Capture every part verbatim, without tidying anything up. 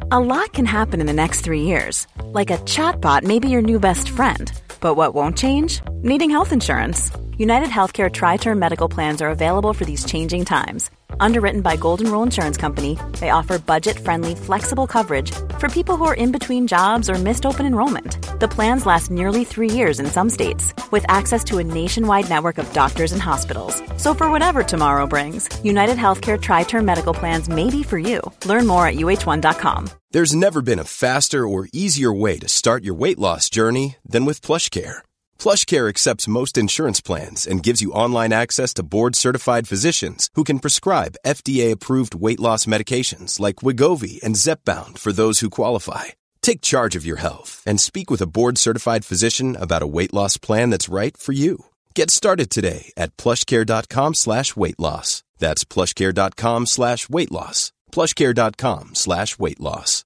A lot can happen in the next three years. Like a chatbot may be your new best friend. But what won't change? Needing health insurance. United Healthcare Tri-Term Medical Plans are available for these changing times. Underwritten by Golden Rule Insurance Company, they offer budget-friendly, flexible coverage for people who are in between jobs or missed open enrollment. The plans last nearly three years in some states, with access to a nationwide network of doctors and hospitals. So for whatever tomorrow brings, United Healthcare Tri-Term Medical Plans may be for you. Learn more at U H one dot com. There's never been a faster or easier way to start your weight loss journey than with PlushCare. PlushCare accepts most insurance plans and gives you online access to board-certified physicians who can prescribe F D A-approved weight loss medications like Wegovy and Zepbound for those who qualify. Take charge of your health and speak with a board-certified physician about a weight loss plan that's right for you. Get started today at plushcare.com slash weight loss. That's plushcare.com slash weight loss. plushcare.com slash weight loss.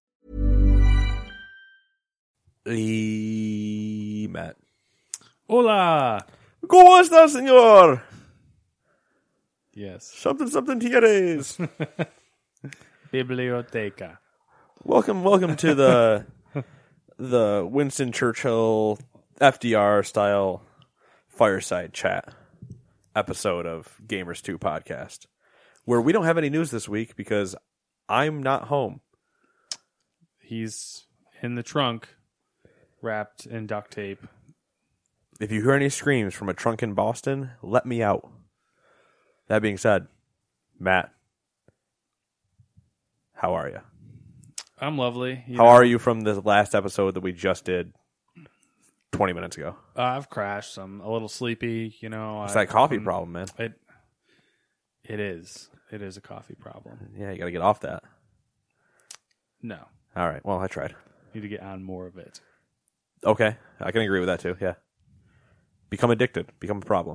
Lee Matt. Hola. ¿Cómo está, señor? Yes. Something, something tienes. Biblioteca. Welcome, welcome to the the Winston Churchill F D R style fireside chat episode of Gamers two podcast, where we don't have any news this week because I'm not home. He's in the trunk, wrapped in duct tape. If you hear any screams from a trunk in Boston, let me out. That being said, Matt, how are you? I'm lovely. You how know, are you from the last episode that we just did twenty minutes ago? Uh, I've crashed. I'm a little sleepy. You know, It's I, that coffee I'm, problem, man. It, it is. It is a coffee problem. Yeah, you got to get off that. No. All right. Well, I tried. Need to get on more of it. Okay. I can agree with that, too. Yeah. Become addicted. Become a problem.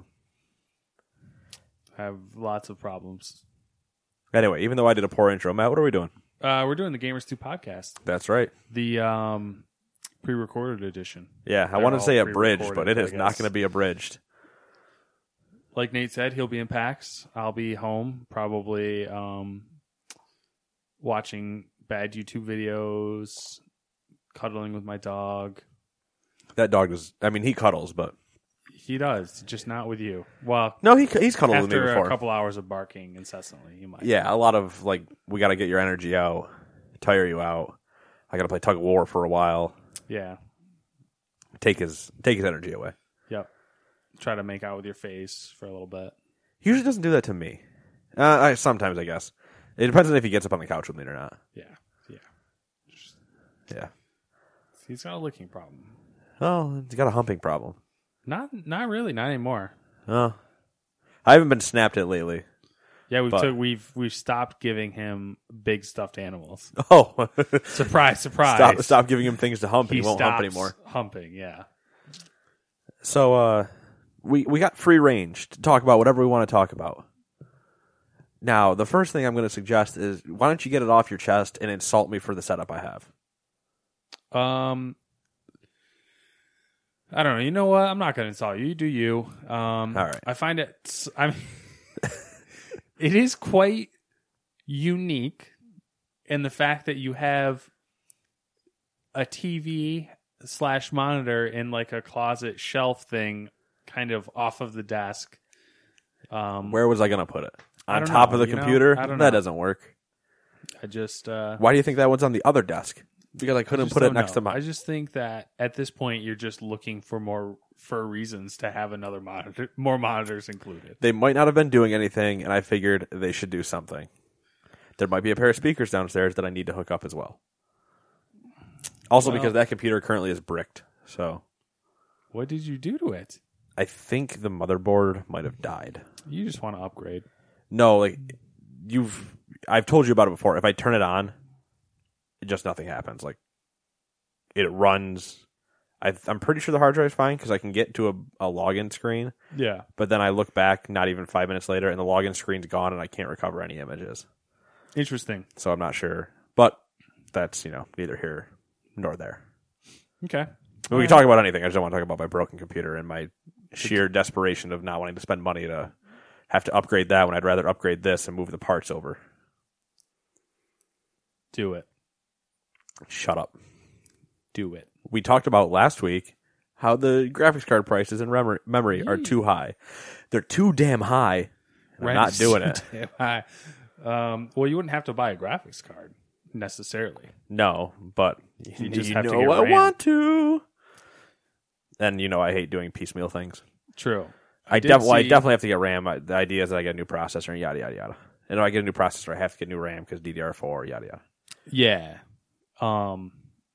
I have lots of problems. Anyway, even though I did a poor intro, Matt, what are we doing? Uh, we're doing the Gamers two podcast. That's right. The um, pre-recorded edition. Yeah, I They're wanted to all say abridged, but it I is not guess. going to be abridged. Like Nate said, he'll be in PAX. I'll be home, probably um, watching bad YouTube videos, cuddling with my dog. That dog does, I mean, he cuddles, but... He does, just not with you. Well, No, he he's cuddled with me after before. a couple hours of barking incessantly, he might. Yeah, a lot of, like, we got to get your energy out, tire you out. I got to play tug of war for a while. Yeah. Take his take his energy away. Yep. Try to make out with your face for a little bit. He usually doesn't do that to me. Uh, I, sometimes, I guess. It depends on if he gets up on the couch with me or not. Yeah. Yeah. Yeah. He's got a licking problem. Oh, he's got a humping problem. Not not really, not anymore. Oh. I haven't been snapped at lately. Yeah, we've But- took, we've we've stopped giving him big stuffed animals. Oh. Surprise, surprise. Stop, stop giving him things to hump and He he won't hump stops anymore. Humping, yeah. So, uh, we, we got free range to talk about whatever we want to talk about. Now, the first thing I'm going to suggest is, why don't you get it off your chest and insult me for the setup I have? Um, I don't know. You know what? I'm not going to insult you. You do you. Um, All right. I find it. I mean, it is quite unique in the fact that you have a T V slash monitor in like a closet shelf thing, kind of off of the desk. Um, Where was I going to put it? I On don't top know, of the you know? computer? I don't That know. doesn't work. I just. Uh, Why do you think that one's on the other desk? Because I I couldn't just put it don't next know. to mine. I just think that at this point you're just looking for more for reasons to have another monitor, more monitors included. They might not have been doing anything, and I figured they should do something. There might be a pair of speakers downstairs that I need to hook up as well. Also, Well- because that computer currently is bricked, so What did you do to it? I think the motherboard might have died. You just want to upgrade. No, like you've, I've told you about it before. If I turn it on, it just nothing happens. Like it runs. I, I'm pretty sure the hard drive is fine because I can get to a, a login screen. Yeah. But then I look back, not even five minutes later, and the login screen's gone, and I can't recover any images. Interesting. So I'm not sure. But that's, you know, neither here nor there. Okay. We can talk about anything. I just don't want to talk about my broken computer and my sheer desperation of not wanting to spend money to have to upgrade that when I'd rather upgrade this and move the parts over. Do it. Shut up. Do it. We talked about last week how the graphics card prices in rem- memory are too high. They're too damn high. I'm not doing it. Damn high. Um, well, you wouldn't have to buy a graphics card necessarily. No, but You you, just you have to know get I RAM. want to. And you know I hate doing piecemeal things. True. I, did def- well, I see- definitely have to get RAM. I- The idea is that I get a new processor and yada yada yada. And if I get a new processor, I have to get new RAM because D D R four yada yada. Yeah. Um.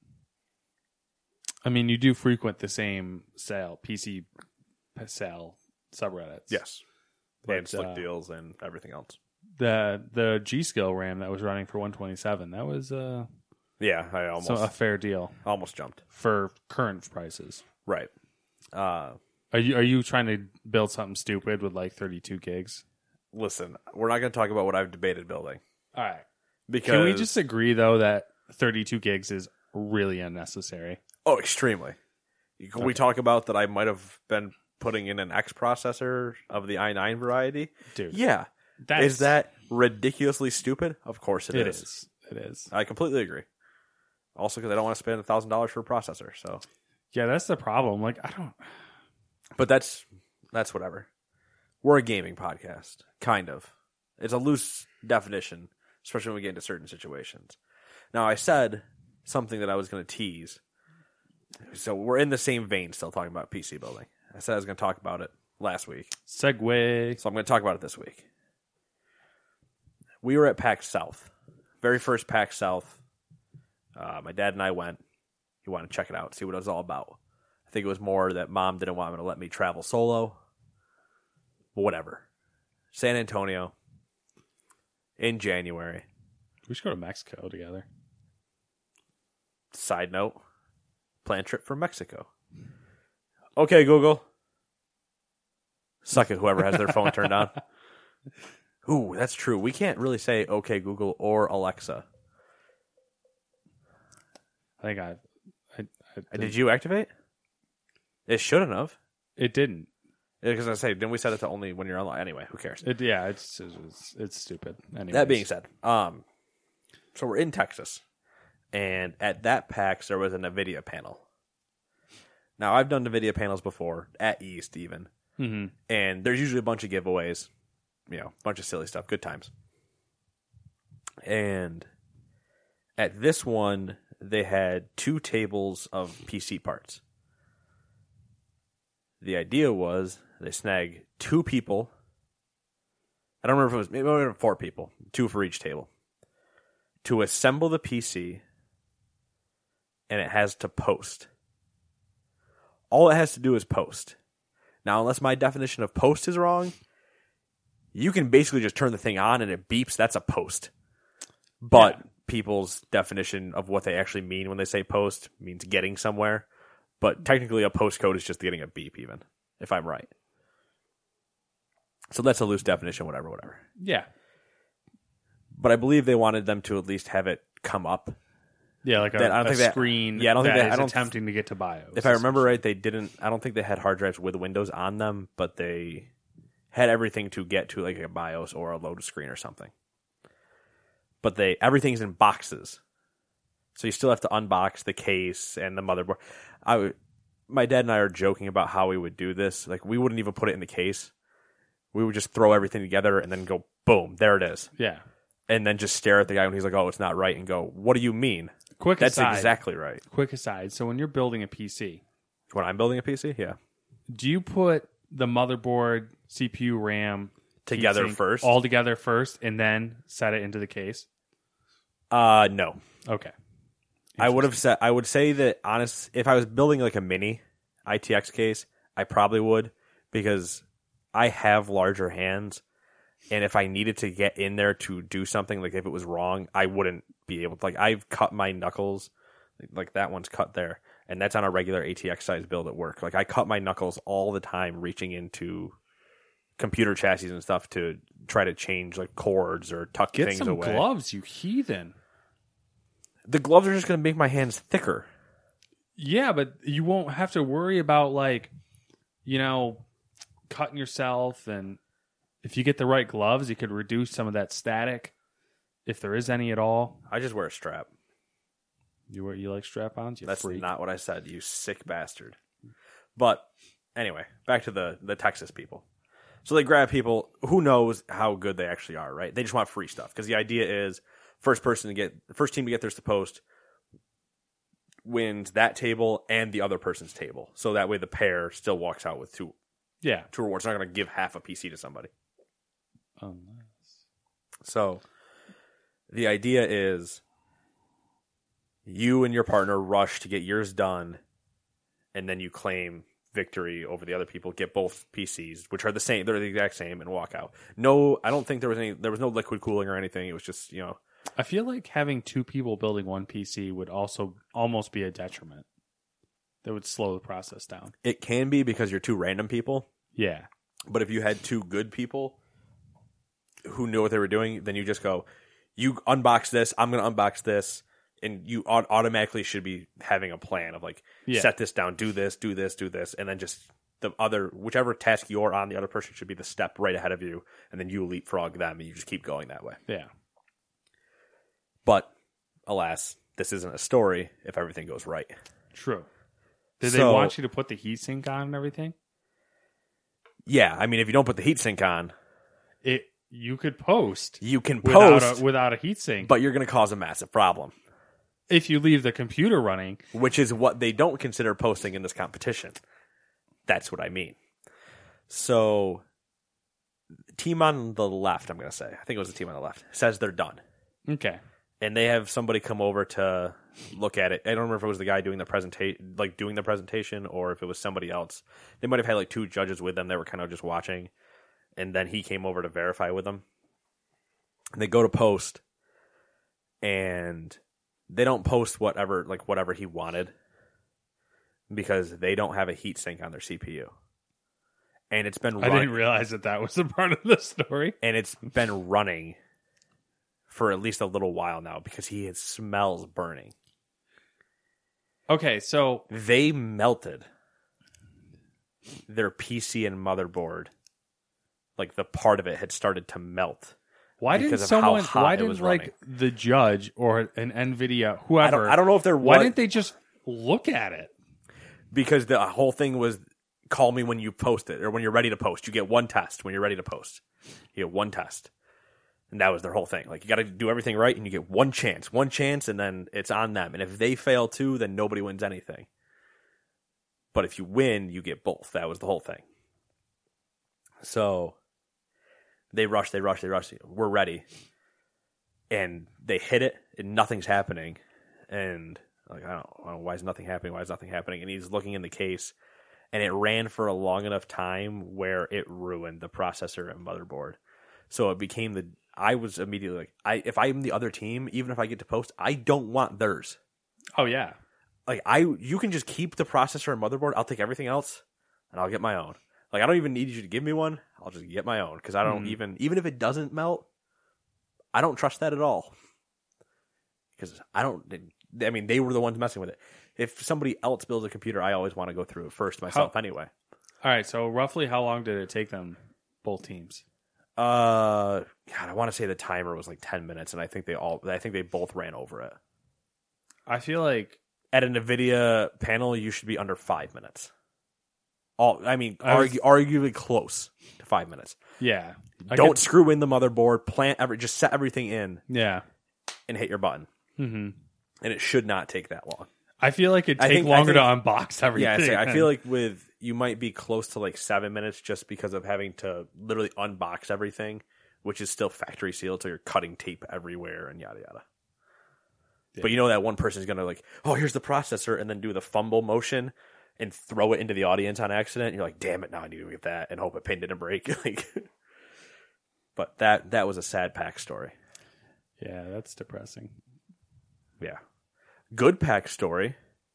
I mean, you do frequent the same sale, P C sale subreddits. Yes, But, and slick uh, deals and everything else. The the G Skill RAM that was running for one twenty-seven, that was uh, Yeah, I almost so a fair deal almost jumped. for current prices. Right. Uh, Are you are you trying to build something stupid with like thirty-two gigs? listen, we're not going to talk about what I've debated building All right. because Can we just agree though that thirty-two gigs is really unnecessary? oh, extremely. Can we Okay. talk about that? I might have been putting in an X processor of the i nine variety. Dude. Yeah. That's, Is that ridiculously stupid? Of course it, it is. is. It is. I completely agree. Also, because I don't want to spend a thousand dollars for a processor. So, Yeah, that's the problem. Like I don't but that's that's whatever. We're a gaming podcast, kind of. It's a loose definition, especially when we get into certain situations. Now, I said something that I was going to tease. So we're in the same vein, still talking about P C building. I said I was going to talk about it last week, segue. so I'm going to talk about it this week. We were at PAX South, very first PAX South. Uh, my dad and I went. He wanted to check it out, see what it was all about. I think it was more that mom didn't want me to let me travel solo. But whatever. San Antonio in January. We should go to Mexico together. Side note, plan trip for Mexico. Okay, Google. Suck it, whoever has their phone turned on. Ooh, that's true. We can't really say okay, Google or Alexa. I think I. I, I Did you activate? It shouldn't have. It didn't. Because I say, didn't we set it to only when you're online? Anyway, who cares? It yeah. It's it's, it's stupid. Anyways. That being said, um, so we're in Texas, and at that PAX there was a NVIDIA panel. Now I've done NVIDIA panels before at East even, mm-hmm. and there's usually a bunch of giveaways, you know, a bunch of silly stuff, good times. And at this one, they had two tables of P C parts. The idea was they snag two people. I don't remember if it was maybe it was four people, two for each table, to assemble the P C, and it has to post. All it has to do is post. Now, unless my definition of post is wrong, you can basically just turn the thing on and it beeps. That's a post. But Yeah. people's definition of what they actually mean when they say post means getting somewhere. But technically, a postcode is just getting a beep, even, if I'm right. So that's a loose definition, whatever, whatever. Yeah. But I believe they wanted them to at least have it come up. Yeah, like a, That- I don't a think that- screen yeah, I don't think that that- I is don't- attempting to get to BIOS. If I remember right, they didn't. I don't think they had hard drives with Windows on them, but they had everything to get to like a BIOS or a load screen or something. But they everything's in boxes, so you still have to unbox the case and the motherboard. I, would- my dad and I are joking about how we would do this. Like we wouldn't even put it in the case. We would just throw everything together and then go, boom, there it is, Yeah. and then just stare at the guy when he's like, "Oh, it's not right," and go, "What do you mean?" Quick That's aside. exactly right. Quick aside. So when you're building a P C, When I'm building a P C, yeah, do you put the motherboard, C P U, RAM together heatsink first. all together first, and then set it into the case? Uh, no. Okay. I would have said I would say that honest if I was building like a mini I T X case, I probably would because I have larger hands, and if I needed to get in there to do something, like if it was wrong, I wouldn't be able to. Like I've cut my knuckles, like that one's cut there, and that's on a regular A T X size build at work. Like I cut my knuckles all the time reaching into computer chassis and stuff to try to change like cords or tuck Get things some away. gloves, you heathen. The gloves are just going to make my hands thicker. Yeah, but you won't have to worry about like, you know, cutting yourself, and if you get the right gloves, you could reduce some of that static, if there is any at all. I just wear a strap. You were you like strap-ons? You That's freak. not what I said, you sick bastard. But anyway, back to the, the Texas people. So they grab people. Who knows how good they actually are, right? They just want free stuff because the idea is first person to get, first team to get theirs to post wins that table and the other person's table. So that way the pair still walks out with two, Yeah. two rewards. They're not going to give half a P C to somebody. Oh, nice. So the idea is you and your partner rush to get yours done, and then you claim victory over the other people, get both P Cs, which are the same, they're the exact same, and walk out. No, I don't think there was any, there was no liquid cooling or anything. It was just, you know. I feel like having two people building one P C would also almost be a detriment. That would slow the process down. It can be because you're two random people, Yeah. but if you had two good people who knew what they were doing, then you just go, you unbox this, I'm going to unbox this, and you au- automatically should be having a plan of like, Yeah. set this down, do this, do this, do this, and then just the other, whichever task you're on, the other person should be the step right ahead of you, and then you leapfrog them, and you just keep going that way. Yeah. But, alas, this isn't a story if everything goes right. True. Did they So- want you to put the heatsink on and everything? Yeah, I mean, if you don't put the heatsink on, It you could post you can without post, a, without a heatsink, but you're going to cause a massive problem, if you leave the computer running. which is what they don't consider posting in this competition. That's what I mean. So, team on the left, I'm going to say, I think it was the team on the left, says they're done. Okay. And they have somebody come over to look at it. I don't remember if it was the guy doing the presentation, like doing the presentation, or if it was somebody else. They might have had like two judges with them. They were kind of just watching, and then he came over to verify with them. And they go to post, and they don't post whatever, like whatever he wanted, because they don't have a heat sink on their C P U. And it's been I run- didn't realize that that was a part of the story. and it's been running for at least a little while now because he had smells burning. Okay, so They melted their P C and motherboard. Like the part of it had started to melt. why didn't because of how someone? hot Why it didn't was like running. the judge or an Nvidia whoever? I don't, I don't know if they're Why what, didn't they just look at it? because the whole thing was call me when you post it or when you're ready to post. You get one test when you're ready to post. You get one test. And that was their whole thing. Like, you got to do everything right, and you get one chance. One chance, and then it's on them. And if they fail too, then nobody wins anything. But if you win, you get both. That was the whole thing. So, they rush, they rush, they rush. We're ready. And they hit it, and nothing's happening. And, like, I don't, I don't know, why is nothing happening? Why is nothing happening? And he's looking in the case, and it ran for a long enough time where it ruined the processor and motherboard. So it became the... I was immediately like, I if I'm the other team, even if I get to post, I don't want theirs. Oh yeah, Like I, you can just keep the processor and motherboard. I'll take everything else, and I'll get my own. Like I don't even need you to give me one. I'll just get my own because I don't Mm. even even if it doesn't melt, I don't trust that at all. Because I don't. I mean, they were the ones messing with it. If somebody else builds a computer, I always want to go through it first myself. How- Anyway. All right. So roughly, how long did it take them, both teams? Uh, God, I want to say the timer was like ten minutes, and I think they all, I think they both ran over it. I feel like At a NVIDIA panel, you should be under five minutes. All, I mean, I was- argu- arguably close to five minutes. yeah. I Don't could- screw in the motherboard. Plant every, just set everything in yeah. and hit your button, hmm and it should not take that long. I feel like it'd I take think- I longer think- to unbox everything. Yeah, I, say, I feel like with you might be close to like seven minutes just because of having to literally unbox everything, which is still factory sealed, so you're cutting tape everywhere and yada yada. Yeah. But you know that one person's gonna like, oh, here's the processor, and then do the fumble motion and throw it into the audience on accident. And you're like, damn it, now I need to get that and hope it pin didn't break. Like, but that that was a sad pack story. yeah, that's depressing. Yeah, good pack story.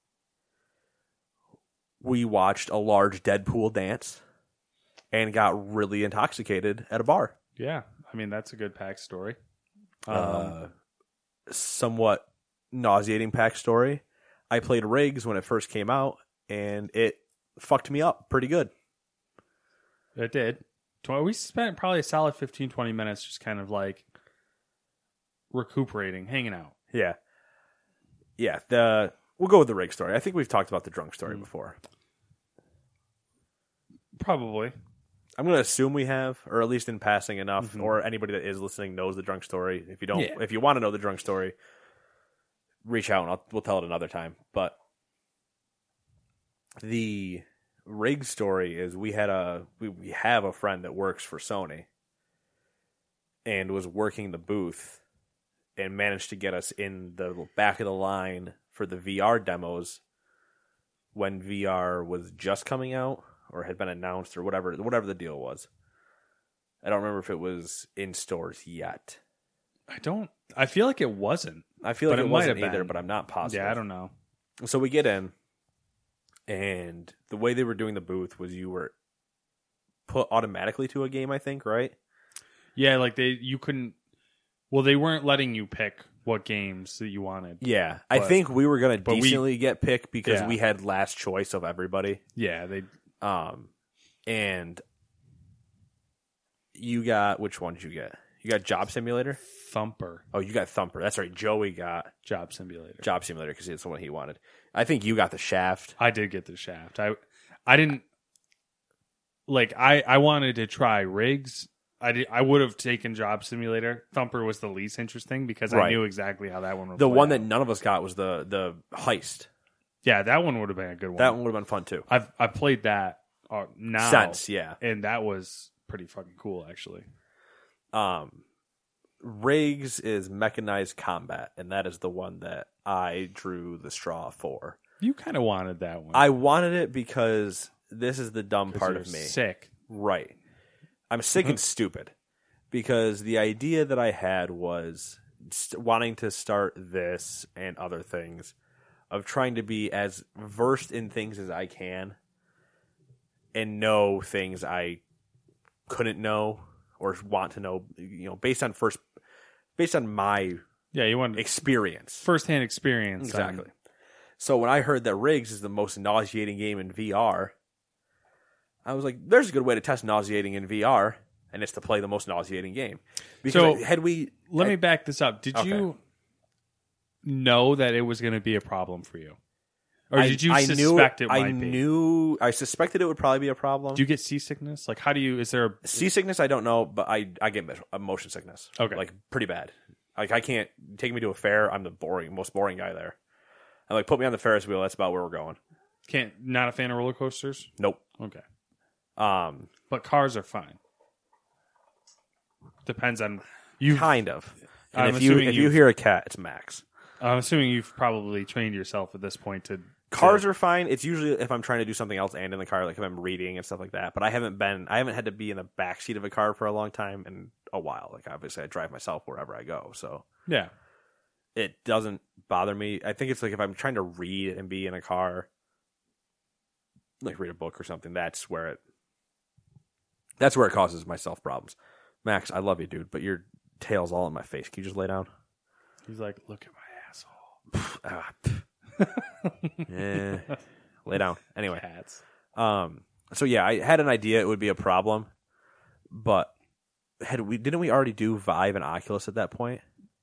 We watched a large Deadpool dance and got really intoxicated at a bar. Yeah, I mean that's a good pack story. Um, Uh, somewhat nauseating pack story. I played Riggs when it first came out, and it fucked me up pretty good. It did. Tw- We spent probably a solid fifteen, twenty minutes just kind of like recuperating, hanging out. Yeah. yeah, the we'll go with the rig story. I think we've talked about the drunk story mm. before. Probably. I'm going to assume we have, or at least in passing enough, mm-hmm. or anybody that is listening knows the drunk story. If you don't, yeah. if you want to know the drunk story, reach out and I'll, we'll tell it another time. But the rig story is we had a we, we have a friend that works for Sony and was working the booth and managed to get us in the back of the line for the V R demos when V R was just coming out or had been announced or whatever whatever the deal was. I don't remember if it was in stores yet. I don't. I feel like it wasn't. I feel like it, it wasn't either, but I'm not positive. Yeah, I don't know. So we get in, and the way they were doing the booth was you were put automatically to a game, I think, right? Yeah, like they you couldn't. Well, they weren't letting you pick what games that you wanted. Yeah, but, I think we were going to decently we, get picked because yeah. we had last choice of everybody. Yeah, they. Um, and you got which one did you get? You got Job Simulator? Thumper. Oh, you got Thumper. That's right. Joey got Job Simulator. Job Simulator because it's the one he wanted. I think you got the Shaft. I did get the Shaft. I I didn't like. I I wanted to try rigs. I did, I would have taken Job Simulator. Thumper was the least interesting because right. I knew exactly how that one would. The play one out. that none of us got was the the Heist. Yeah, that one would have been a good one. That one would have been fun too. I've I played that uh, now. Since, yeah, and that was pretty fucking cool actually. Um, Rigs is mechanized combat, and that is the one that I drew the straw for. You kind of wanted that one. I wanted it because this is the dumb part of me. Sick, right? I'm sick and stupid because the idea that I had was st- wanting to start this and other things. Of trying to be as versed in things as I can and know things I couldn't know or want to know, you know, based on first, based on my yeah, you want experience, firsthand experience, exactly. On... So when I heard that Rigs is the most nauseating game in V R, I was like, "There's a good way to test nauseating in V R, and it's to play the most nauseating game." Because so had we, let had, me back this up. Did okay. you? know that it was going to be a problem for you, or I, did you I suspect knew, it might I be? I knew I suspected it would probably be a problem. Do you get seasickness? Like, how do you? Is there a seasickness? I don't know, but I I get motion sickness. Okay, like pretty bad. Like I can't take me to a fair. I'm the boring, most boring guy there. And like put me on the Ferris wheel. That's about where we're going. Can't. Not a fan of roller coasters. Nope. Okay. Um, but cars are fine. Depends on you. Kind of. And I'm if you if you hear a cat, it's Max. I'm assuming you've probably trained yourself at this point to... Cars to... are fine. It's usually if I'm trying to do something else and in the car, like if I'm reading and stuff like that. But I haven't been... I haven't had to be in the backseat of a car for a long time in a while. Like, obviously, I drive myself wherever I go, so... Yeah. It doesn't bother me. I think it's like if I'm trying to read and be in a car, like read a book or something, that's where it... That's where it causes myself problems. Max, I love you, dude, but your tail's all in my face. Can you just lay down? He's like, look at my... ah, yeah, lay down. Anyway, Cats. um, so yeah, I had an idea it would be a problem, but had we didn't we already do Vive and Oculus at that point?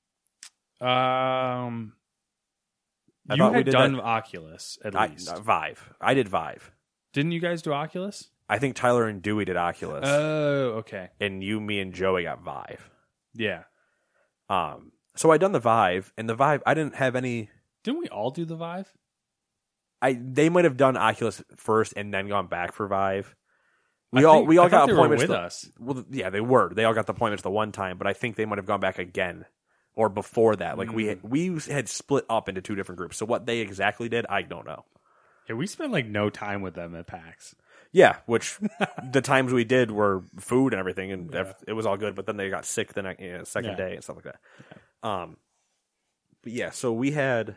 Um, I you had we done that. Oculus at I, least. uh, Vive. I did Vive. Didn't you guys do Oculus? I think Tyler and Dewey did Oculus. Oh, okay. And you, me, and Joey got Vive. Yeah. Um. So I done the Vive, and the Vive, I didn't have any... Didn't we all do the Vive? I They might have done Oculus first and then gone back for Vive. We I all think, we all I got they appointments were with the, us. Well, yeah, they were. They all got the appointments the one time, but I think they might have gone back again or before that. Like mm. we had, we had split up into two different groups. So what they exactly did, I don't know. Yeah, we spent like no time with them at PAX. Yeah, which the times we did were food and everything, and yeah. it was all good. But then they got sick the next you know, second yeah. day and stuff like that. Yeah. Um, but yeah, so we had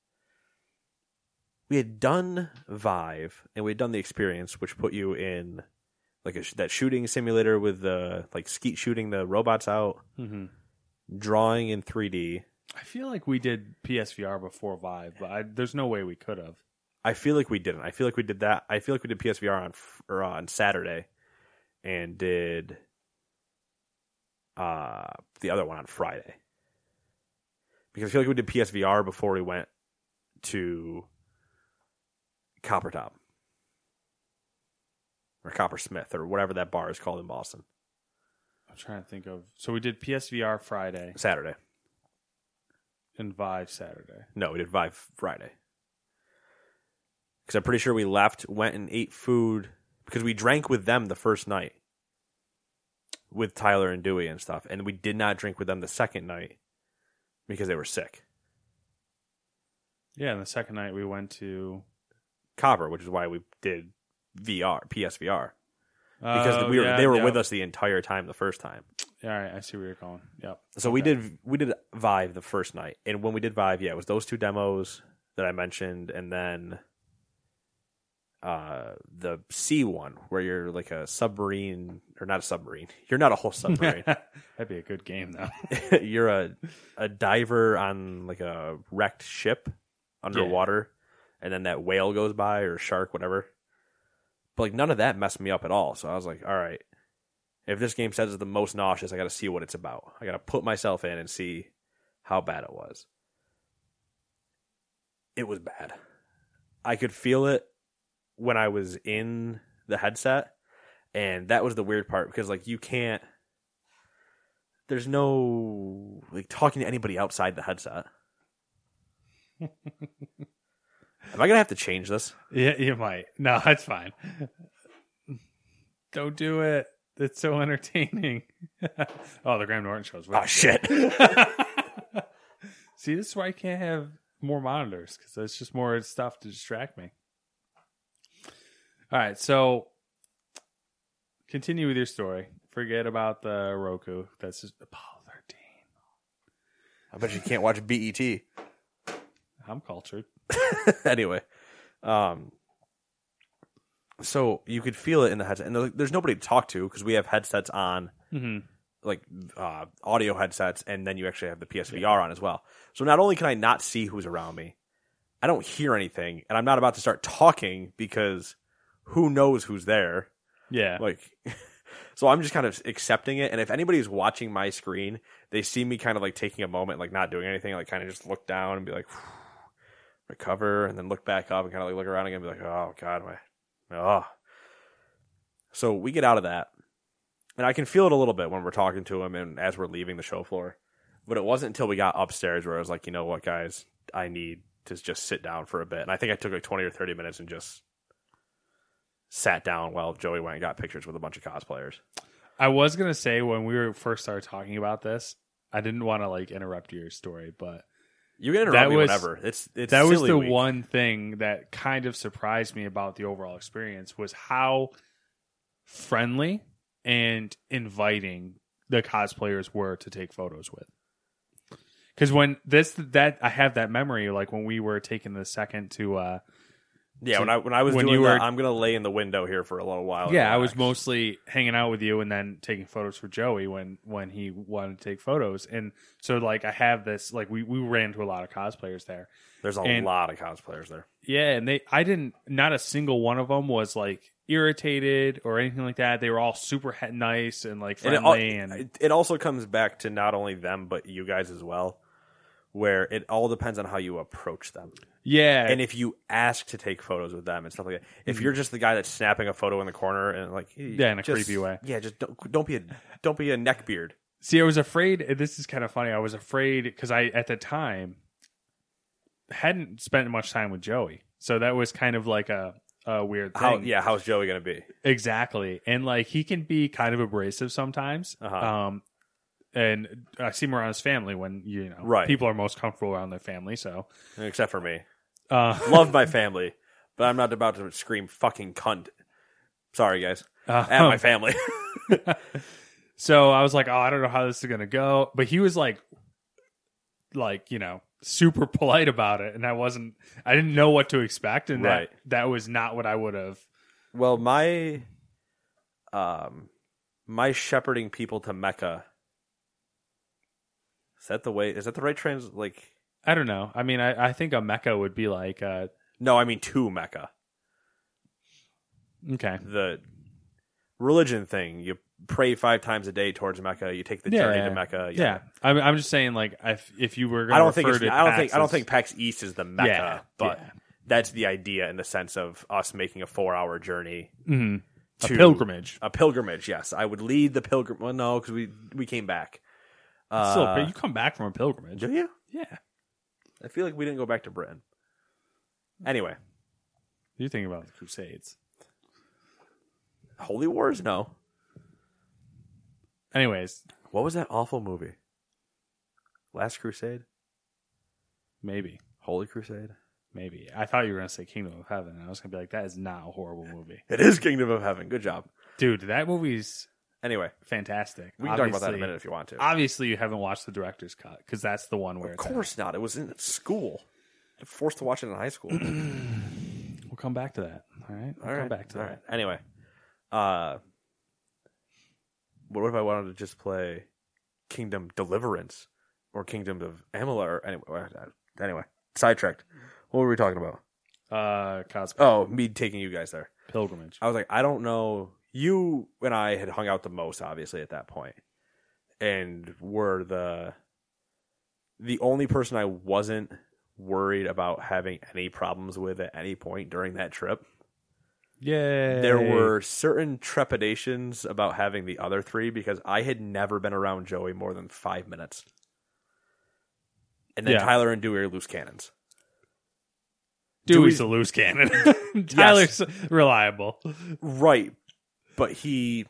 we had done Vive and we had done the Experience, which put you in like a, that shooting simulator with the like skeet shooting the robots out, mm-hmm. drawing in three D. I feel like we did P S V R before Vive, but I, there's no way we could have. I feel like we didn't. I feel like we did that. I feel like we did P S V R on or on Saturday, and did uh, the other one on Friday. Because I feel like we did P S V R before we went to Copper Top or Coppersmith or whatever that bar is called in Boston. I'm trying to think of. So we did P S V R Friday Saturday. and Vive Saturday. No, we did Vive Friday. Because I'm pretty sure we left, went and ate food, because we drank with them the first night. With Tyler and Dewey and stuff. And we did not drink with them the second night because they were sick. Yeah, and the second night we went to Copper, which is why we did V R, P S V R. Because Oh, we were yeah, they were yep. with us the entire time the first time. All right, I see where you're going. Yep. So we Okay. did we did Vive the first night. And when we did Vive, yeah, it was those two demos that I mentioned, and then uh, the C one, where you're like a submarine, or not a submarine. You're not a whole submarine. That'd be a good game, though. You're a a diver on like a wrecked ship underwater, yeah. And then that whale goes by, or shark, whatever. But like none of that messed me up at all. So I was like, all right, if this game says it's the most nauseous, I got to see what it's about. I got to put myself in and see how bad it was. It was bad. I could feel it when I was in the headset, and that was the weird part, because like you can't, there's no like talking to anybody outside the headset. Am I gonna have to change this? Yeah, you might. No, that's fine. Don't do it. It's so entertaining. Oh, the Graham Norton show's. Oh shit! See, this is why I can't have more monitors, because it's just more stuff to distract me. All right, so continue with your story. Forget about the Roku. That's just Apollo thirteen. I bet you can't watch B E T. I'm cultured. Anyway, um, so you could feel it in the headset, and there's nobody to talk to because we have headsets on, Mm-hmm. like uh, audio headsets, and then you actually have the P S V R on as well. So not only can I not see who's around me, I don't hear anything, and I'm not about to start talking because who knows who's there. Yeah. Like, so I'm just kind of accepting it, and if anybody's watching my screen, they see me kind of like taking a moment, like not doing anything, like kind of just look down and be like, recover, and then look back up and kind of like look around again and be like, oh god, my, oh. So we get out of that, and I can feel it a little bit when we're talking to him and as we're leaving the show floor. But it wasn't until we got upstairs where I was like, you know what, guys, I need to just sit down for a bit. And I think I took like twenty or thirty minutes and just sat down while Joey went and got pictures with a bunch of cosplayers. I was going to say, when we were first started talking about this, I didn't want to like interrupt your story, but You can interrupt That me was- whenever. It's it's that was silly the week. one thing that kind of surprised me about the overall experience, was how friendly and inviting the cosplayers were to take photos with. Because when this that I have that memory, like when we were taking the second to uh Yeah, So when I when I was when doing you that, were- I'm gonna lay in the window here for a little while. and yeah, I was relax. mostly hanging out with you and then taking photos for Joey when when he wanted to take photos. And so like I have this, like we, we ran into a lot of cosplayers there. There's a and- lot of cosplayers there. Yeah, and they I didn't not a single one of them was like irritated or anything like that. They were all super he- nice and like And it, friendly al- and, it, it also comes back to not only them but you guys as well, where it all depends on how you approach them. yeah. And if you ask to take photos with them and stuff like that, if you're just the guy that's snapping a photo in the corner and like, Yeah, in a just- creepy way. yeah, just don't don't be a don't be a neckbeard. See, I was afraid. This is kind of funny. I was afraid because I, at the time, hadn't spent much time with Joey, so that was kind of like a, a weird thing. How yeah, how's Joey gonna be? Exactly, and like he can be kind of abrasive sometimes. Uh-huh. Um, and I see him around his family when you know Right. people are most comfortable around their family. So, Except for me, uh, love my family, but I'm not about to scream fucking cunt. Sorry, guys, uh, at my family. So I was like, oh, I don't know how this is gonna go, but he was like, like you know, super polite about it, and I wasn't, I didn't know what to expect, and Right. that that was not what I would have. Well, my um my shepherding people to Mecca. Is that the way? Is that the right trans? Like, I don't know. I mean, I, I think a Mecca would be like, uh, no, I mean to Mecca. okay, The religion thing. You pray five times a day towards Mecca. You take the Yeah, journey yeah. to Mecca. Yeah, I'm, I'm just saying, like, if if you were going I to don't think refer it's, to I don't PAX think I don't as- think PAX East is the Mecca, Yeah, but yeah. that's the idea in the sense of us making a four hour journey. Mhm. a to- pilgrimage. A pilgrimage, yes. I would lead the pilgrim. Well, no, because we we came back. Uh, Still, but you come back from a pilgrimage. do you? Yeah. I feel like we didn't go back to Britain. Anyway, You're thinking about the Crusades. Holy Wars? No. Anyways, What was that awful movie? Last Crusade? maybe. Holy Crusade? Maybe. I thought you were going to say Kingdom of Heaven. And I was going to be like, that is not a horrible movie. It is Kingdom of Heaven. Good job. Dude, that movie's Anyway, fantastic. we can talk about that in a Obviously- minute if you want to. Obviously, you haven't watched the director's cut because that's the one where Of it's at. course not. It was in school. I'm forced to watch it in high school. We'll come back to that. All right? We'll All come right. back to All that. right. Anyway, uh, what if I wanted to just play Kingdom Deliverance or Kingdom of Amalur? Or anyway, anyway, sidetracked. What were we talking about? Uh, cosplay. Oh, me taking you guys there. Pilgrimage. I was like, I don't know. You and I had hung out the most, obviously, at that point, and were the the only person I wasn't worried about having any problems with at any point during that trip. Yay. There were certain trepidations about having the other three because I had never been around Joey more than five minutes. And then Yeah. Tyler and Dewey are loose cannons. Dewey's Dewey's- a loose cannon. Tyler's reliable. Right. But he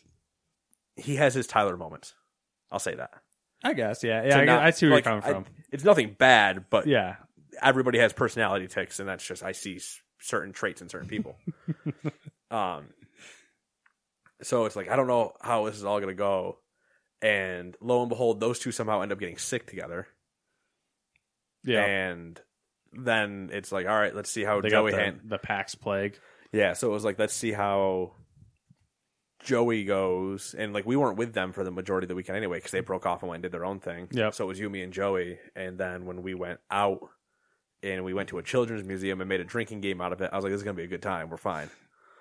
he has his Tyler moments. I'll say that. I guess, yeah. Yeah, To I, not- I see where like, you're coming I- from. it's nothing bad, but Yeah. everybody has personality tics, and that's just I see s- certain traits in certain people. um, so it's like I don't know how this is all going to go, and lo and behold, those two somehow end up getting sick together, Yeah. and then it's like, all right, let's see how They Joey got the, hand. the Pax Plague. Yeah, so it was like let's see how Joey goes, and like we weren't with them for the majority of the weekend anyway because they broke off and went and did their own thing. Yep. So it was you, me, and Joey, and then when we went out. And we went to a children's museum and made a drinking game out of it. I was like, this is going to be a good time. We're fine.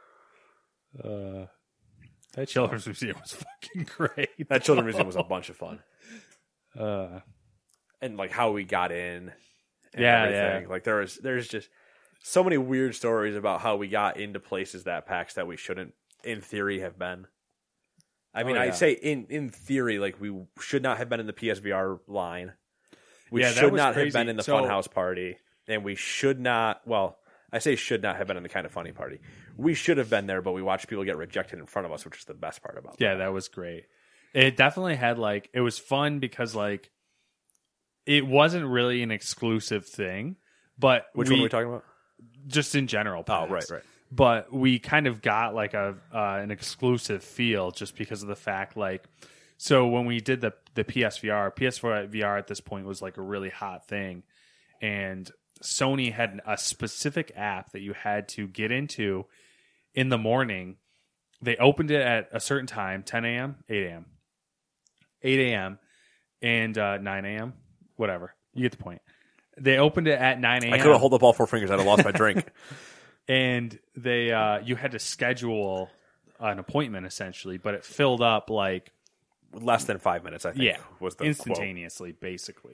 Uh, that children's museum was fucking great. That children's museum was a bunch of fun. Uh, And like how we got in. And Yeah, everything. yeah. Like there was, there's just so many weird stories about how we got into places that PAX that we shouldn't, in theory, have been. I mean, Oh, yeah. I'd say in, in theory, like we should not have been in the P S V R line. We Yeah, that should was not crazy. have been in the So- Funhouse party. And we should not, well, I say should not have been in the Kind of Funny party. We should have been there, but we watched people get rejected in front of us, which is the best part about yeah, that. that was great. It definitely had like, it was fun because like, it wasn't really an exclusive thing, but Which we, one are we talking about? just in general. Oh, PAX. right, right. But we kind of got like a uh, an exclusive feel just because of the fact like so when we did the the P S V R, P S V R at this point was like a really hot thing, and Sony had a specific app that you had to get into in the morning. They opened it at a certain time, ten a.m., eight a.m., eight a.m., and uh, nine a.m., whatever. You get the point. They opened it at nine a.m. I couldn't hold up all four fingers. I'd have lost my drink. and they uh, you had to schedule an appointment essentially, but it filled up like Less than five minutes, I think, yeah, was the instantaneously, basically.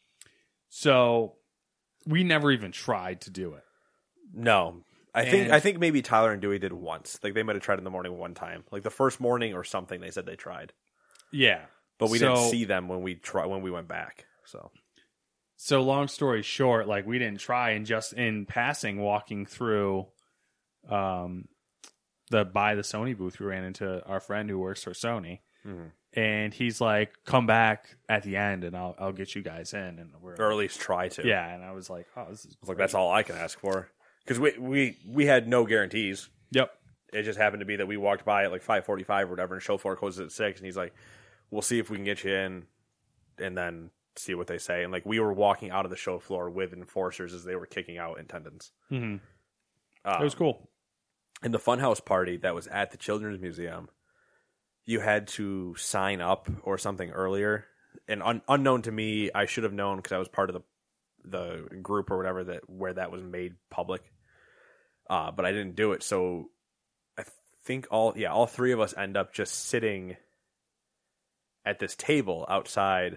So we never even tried to do it. quote. No. I think And- I think maybe Tyler and Dewey did once. Like they might have tried in the morning one time. Like the first morning or something they said they tried. Yeah, But we So- didn't see them when we try when we went back. So So long story short, like we didn't try, and just in passing, walking through, um, the by the Sony booth, we ran into our friend who works for Sony, Mhm. and he's like, "Come back at the end, and I'll I'll get you guys in." And we're or at least try to. yeah, and I was like, "Oh, this is I was like, that's all I can ask for. Because we, we we had no guarantees. yep." It just happened to be that we walked by at like five forty five or whatever, and show floor closes at six, and he's like, "We'll see if we can get you in, and then see what they say." And like we were walking out of the show floor with enforcers as they were kicking out attendants. Mm-hmm. Um, It was cool. In the Funhouse party that was at the Children's Museum, you had to sign up or something earlier, and un- unknown to me, I should have known because I was part of the the group or whatever that where that was made public. Uh, but I didn't do it, so I think all yeah all three of us end up just sitting at this table outside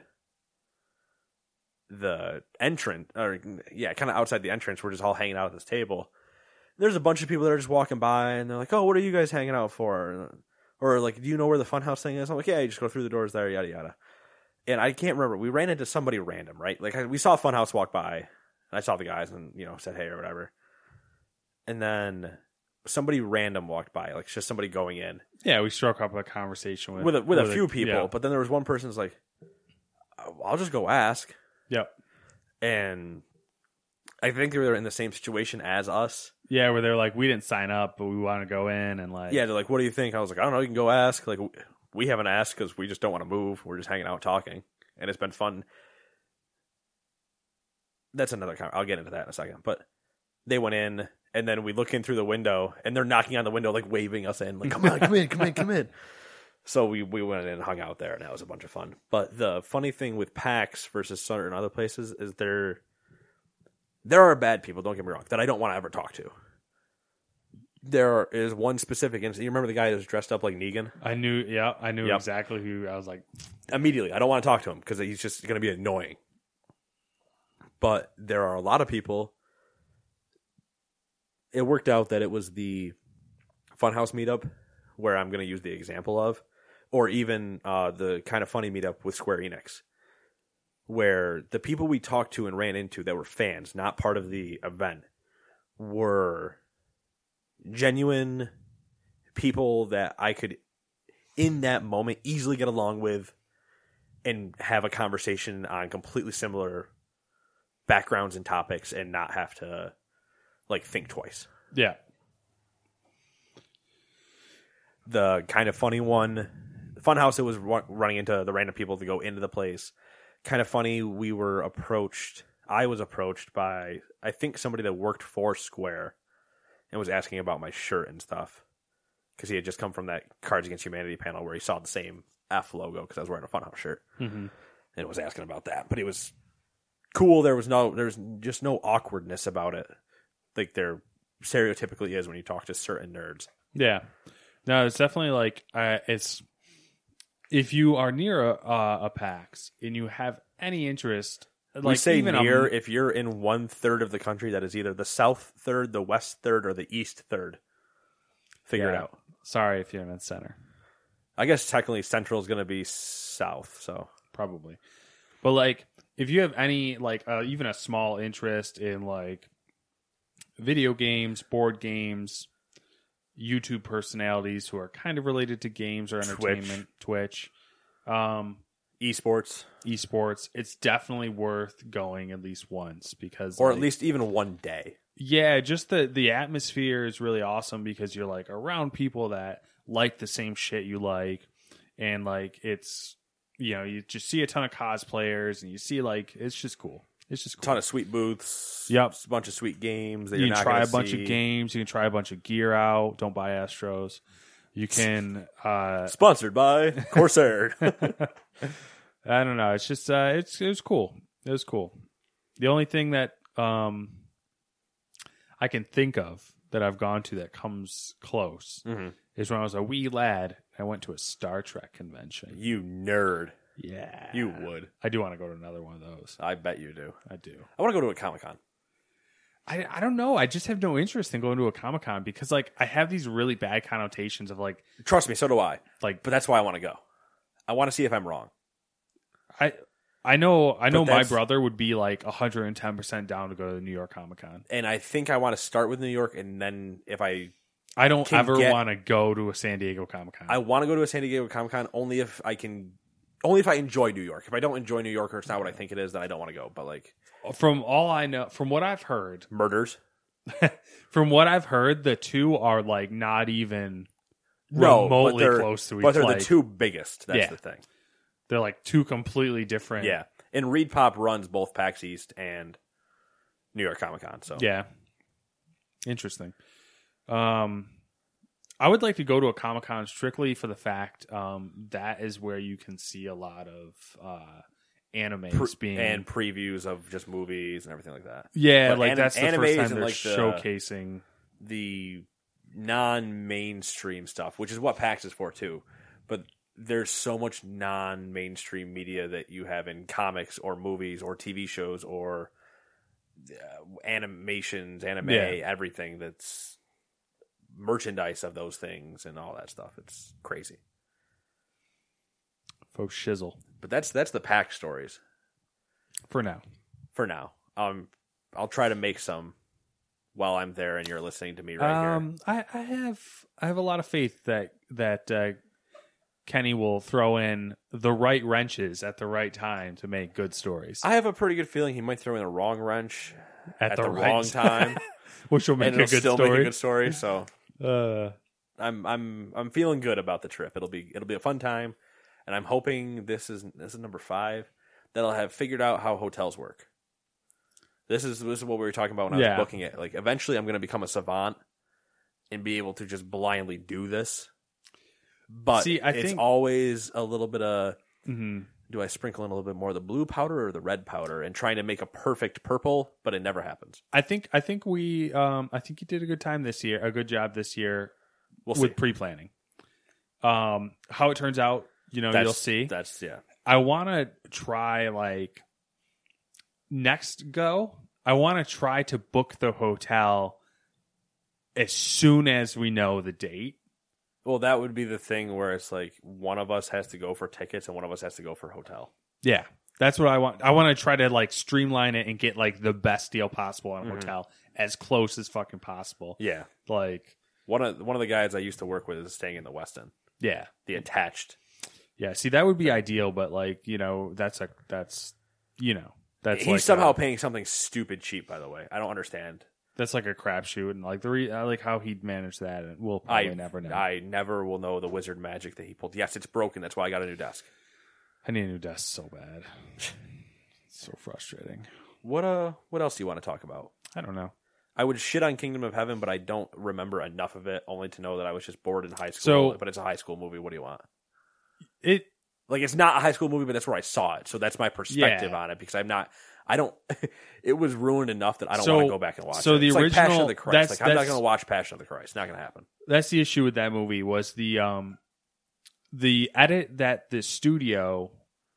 the entrance, or yeah, kind of outside the entrance. We're just all hanging out at this table. There's a bunch of people that are just walking by, and they're like, "Oh, what are you guys hanging out for?" Or like, "Do you know where the Funhouse thing is?" I'm like, "Yeah, you just go through the doors there, yada yada." And I can't remember. We ran into somebody random, right? Like I, we saw Funhouse walk by, and I saw the guys, and you know, said hey or whatever. And then somebody random walked by, like just somebody going in. Yeah, we struck up a conversation with with a, with, with a few a, people, yeah. but then there was one person who's like, "I'll just go ask." Yep. And I think they were in the same situation as us. Yeah, where they're like, we didn't sign up, but we want to go in, and like, Yeah, they're like, "What do you think?" I was like, "I don't know. You can go ask." Like, we haven't asked because we just don't want to move. We're just hanging out talking, and it's been fun. That's another comment. I'll get into that in a second. But they went in, and then we look in through the window, and they're knocking on the window, like waving us in, like, "Come on, come in, come in, come in." So we, we went in and hung out there, and that was a bunch of fun. But the funny thing with PAX versus certain other places is there there are bad people, don't get me wrong, that I don't want to ever talk to. There is one specific instance. You remember the guy that was dressed up like Negan? I knew, yeah, I knew Yep. exactly who. I was like, Immediately, I don't want to talk to him because he's just going to be annoying. But there are a lot of people. It worked out that it was the Funhouse meetup, where I'm going to use the example of, or even uh, the kind of funny meetup with Square Enix, where the people we talked to and ran into that were fans, not part of the event, were genuine people that I could, in that moment, easily get along with and have a conversation on completely similar backgrounds and topics and not have to, like, think twice. yeah, The kind of funny one, Funhouse, it was ru- running into the random people to go into the place. Kind of funny, we were approached, I was approached by, I think, somebody that worked for Square and was asking about my shirt and stuff. Because he had just come from that Cards Against Humanity panel where he saw the same F logo because I was wearing a Funhouse shirt. mm-hmm. And was asking about that. But it was cool. There was no, there was just no awkwardness about it. Like there stereotypically is when you talk to certain nerds. yeah. No, it's definitely like uh, it's if you are near a, uh, a PAX and you have any interest. Like we say even near a, if you're in one third of the country that is either the south third, the west third, or the east third. Figure yeah. it out. Sorry if you're in the center. I guess technically central is going to be south, so Probably. But like if you have any like uh, even a small interest in like video games, board games, YouTube personalities who are kind of related to games or entertainment, Twitch, um, esports, esports, it's definitely worth going at least once because, or like, at least even one day. yeah, just the the atmosphere is really awesome because you're like around people that like the same shit you like, and like it's you know you just see a ton of cosplayers and you see like it's just cool. It's just cool. A ton of sweet booths. Yep. A bunch of sweet games that You you're can not try gonna a bunch see. of games. You can try a bunch of gear out. Don't buy Astros. You can. Uh, Sponsored by Corsair. I don't know. It's just. Uh, it's. It was cool. It was cool. The only thing that um, I can think of that I've gone to that comes close mm-hmm. is when I was a wee lad. I went to a Star Trek convention. You nerd. Yeah, You would. I do want to go to another one of those. I bet you do. I do. I want to go to a Comic-Con. I, I don't know. I just have no interest in going to a Comic-Con because like I have these really bad connotations of like Trust me, so do I. like But that's why I want to go. I want to see if I'm wrong. I I know I know But my that's- brother would be like one hundred ten percent down to go to the New York Comic Con. And I think I want to start with New York, and then if I... I don't Can ever get- want to go to a San Diego Comic Con. I want to go to a San Diego Comic-Con only if I can... Only if I enjoy New York. If I don't enjoy New York or it's not what I think it is, then I don't want to go. But like... From all I know, from what I've heard, Murders? from what I've heard, the two are like not even No, remotely but they're, close to each but they're like, the two biggest. That's Yeah. the thing. They're like two completely different. Yeah. And Reed Pop runs both PAX East and New York Comic Con. So Yeah. Interesting. Um, I would like to go to a Comic Con strictly for the fact um, that is where you can see a lot of uh, animes Pre- being and previews of just movies and everything like that. yeah, but like anim- that's the animes first time and, they're like, the- showcasing. The non-mainstream stuff, which is what PAX is for too. But there's so much non-mainstream media that you have in comics or movies or T V shows or uh, animations, anime, Yeah. everything that's merchandise of those things and all that stuff. It's crazy. Faux shizzle But that's that's the PAX stories for now. for now. Um, I'll try to make some while I'm there and you're listening to me right Um, I, I have I have a lot of faith that that uh, Kenny will throw in the right wrenches at the right time to make good stories. here. I have a pretty good feeling he might throw in a wrong wrench at, at the, the right wrong time, which will make and a it'll good still story. make a good story. So Uh, I'm I'm I'm feeling good about the trip. It'll be it'll be a fun time, and I'm hoping this is this is number five that I'll have figured out how hotels work. This is this is what we were talking about when I Yeah. was booking it. Like eventually, I'm going to become a savant and be able to just blindly do this. But See, I it's think- always a little bit of mhm. do I sprinkle in a little bit more of the blue powder or the red powder and trying to make a perfect purple, but it never happens. I think I think we um I think you did a good time this year, a good job this year We'll with see. pre-planning. Um, how it turns out, you know, That's, you'll see. That's yeah. I want to try like next go. I want to try to book the hotel as soon as we know the date. Well, that would be the thing where it's like one of us has to go for tickets and one of us has to go for hotel. Yeah, that's what I want. I want to try to like streamline it and get like the best deal possible on a Mhm. hotel, as close as fucking possible. Yeah. Like, One of one of the guys I used to work with is staying in the Westin, yeah, the attached. yeah. See, that would be ideal, but like, you know, that's a that's you know that's He's like somehow a, paying something stupid cheap, by the way. I don't understand. that's like a crapshoot, and like the re- I like how he'd manage that, and we'll probably I never know. I never will know the wizard magic that he pulled. Yes, it's broken. That's why I got a new desk. I need a new desk so bad. It's so frustrating. What uh? What else do you want to talk about? I don't know. I would shit on Kingdom of Heaven, but I don't remember enough of it, only to know that I was just bored in high school. So- but it's a high school movie. What do you want? It Like, it's not a high school movie, but that's where I saw it. So that's my perspective Yeah. on it, because I'm not, I don't, it was ruined enough that I don't So- want to go back and watch so it. the It's like Passion original- of the Christ. that's- Like, I'm not that's- going to watch Passion of the Christ. Not going to happen. that's the issue with that movie was the um the edit that the studio